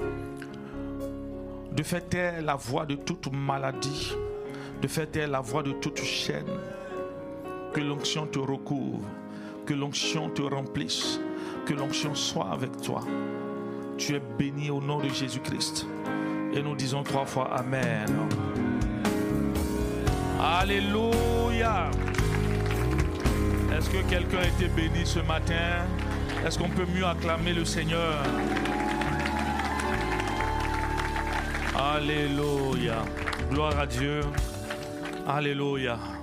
de faire taire la voix de toute maladie, de faire taire la voix de toute chaîne. Que l'onction te recouvre, que l'onction te remplisse, que l'onction soit avec toi. Tu es béni au nom de Jésus-Christ. Et nous disons trois fois Amen. Alléluia. Est-ce que quelqu'un a été béni ce matin? Est-ce qu'on peut mieux acclamer le Seigneur? Alléluia. Gloire à Dieu. Alléluia.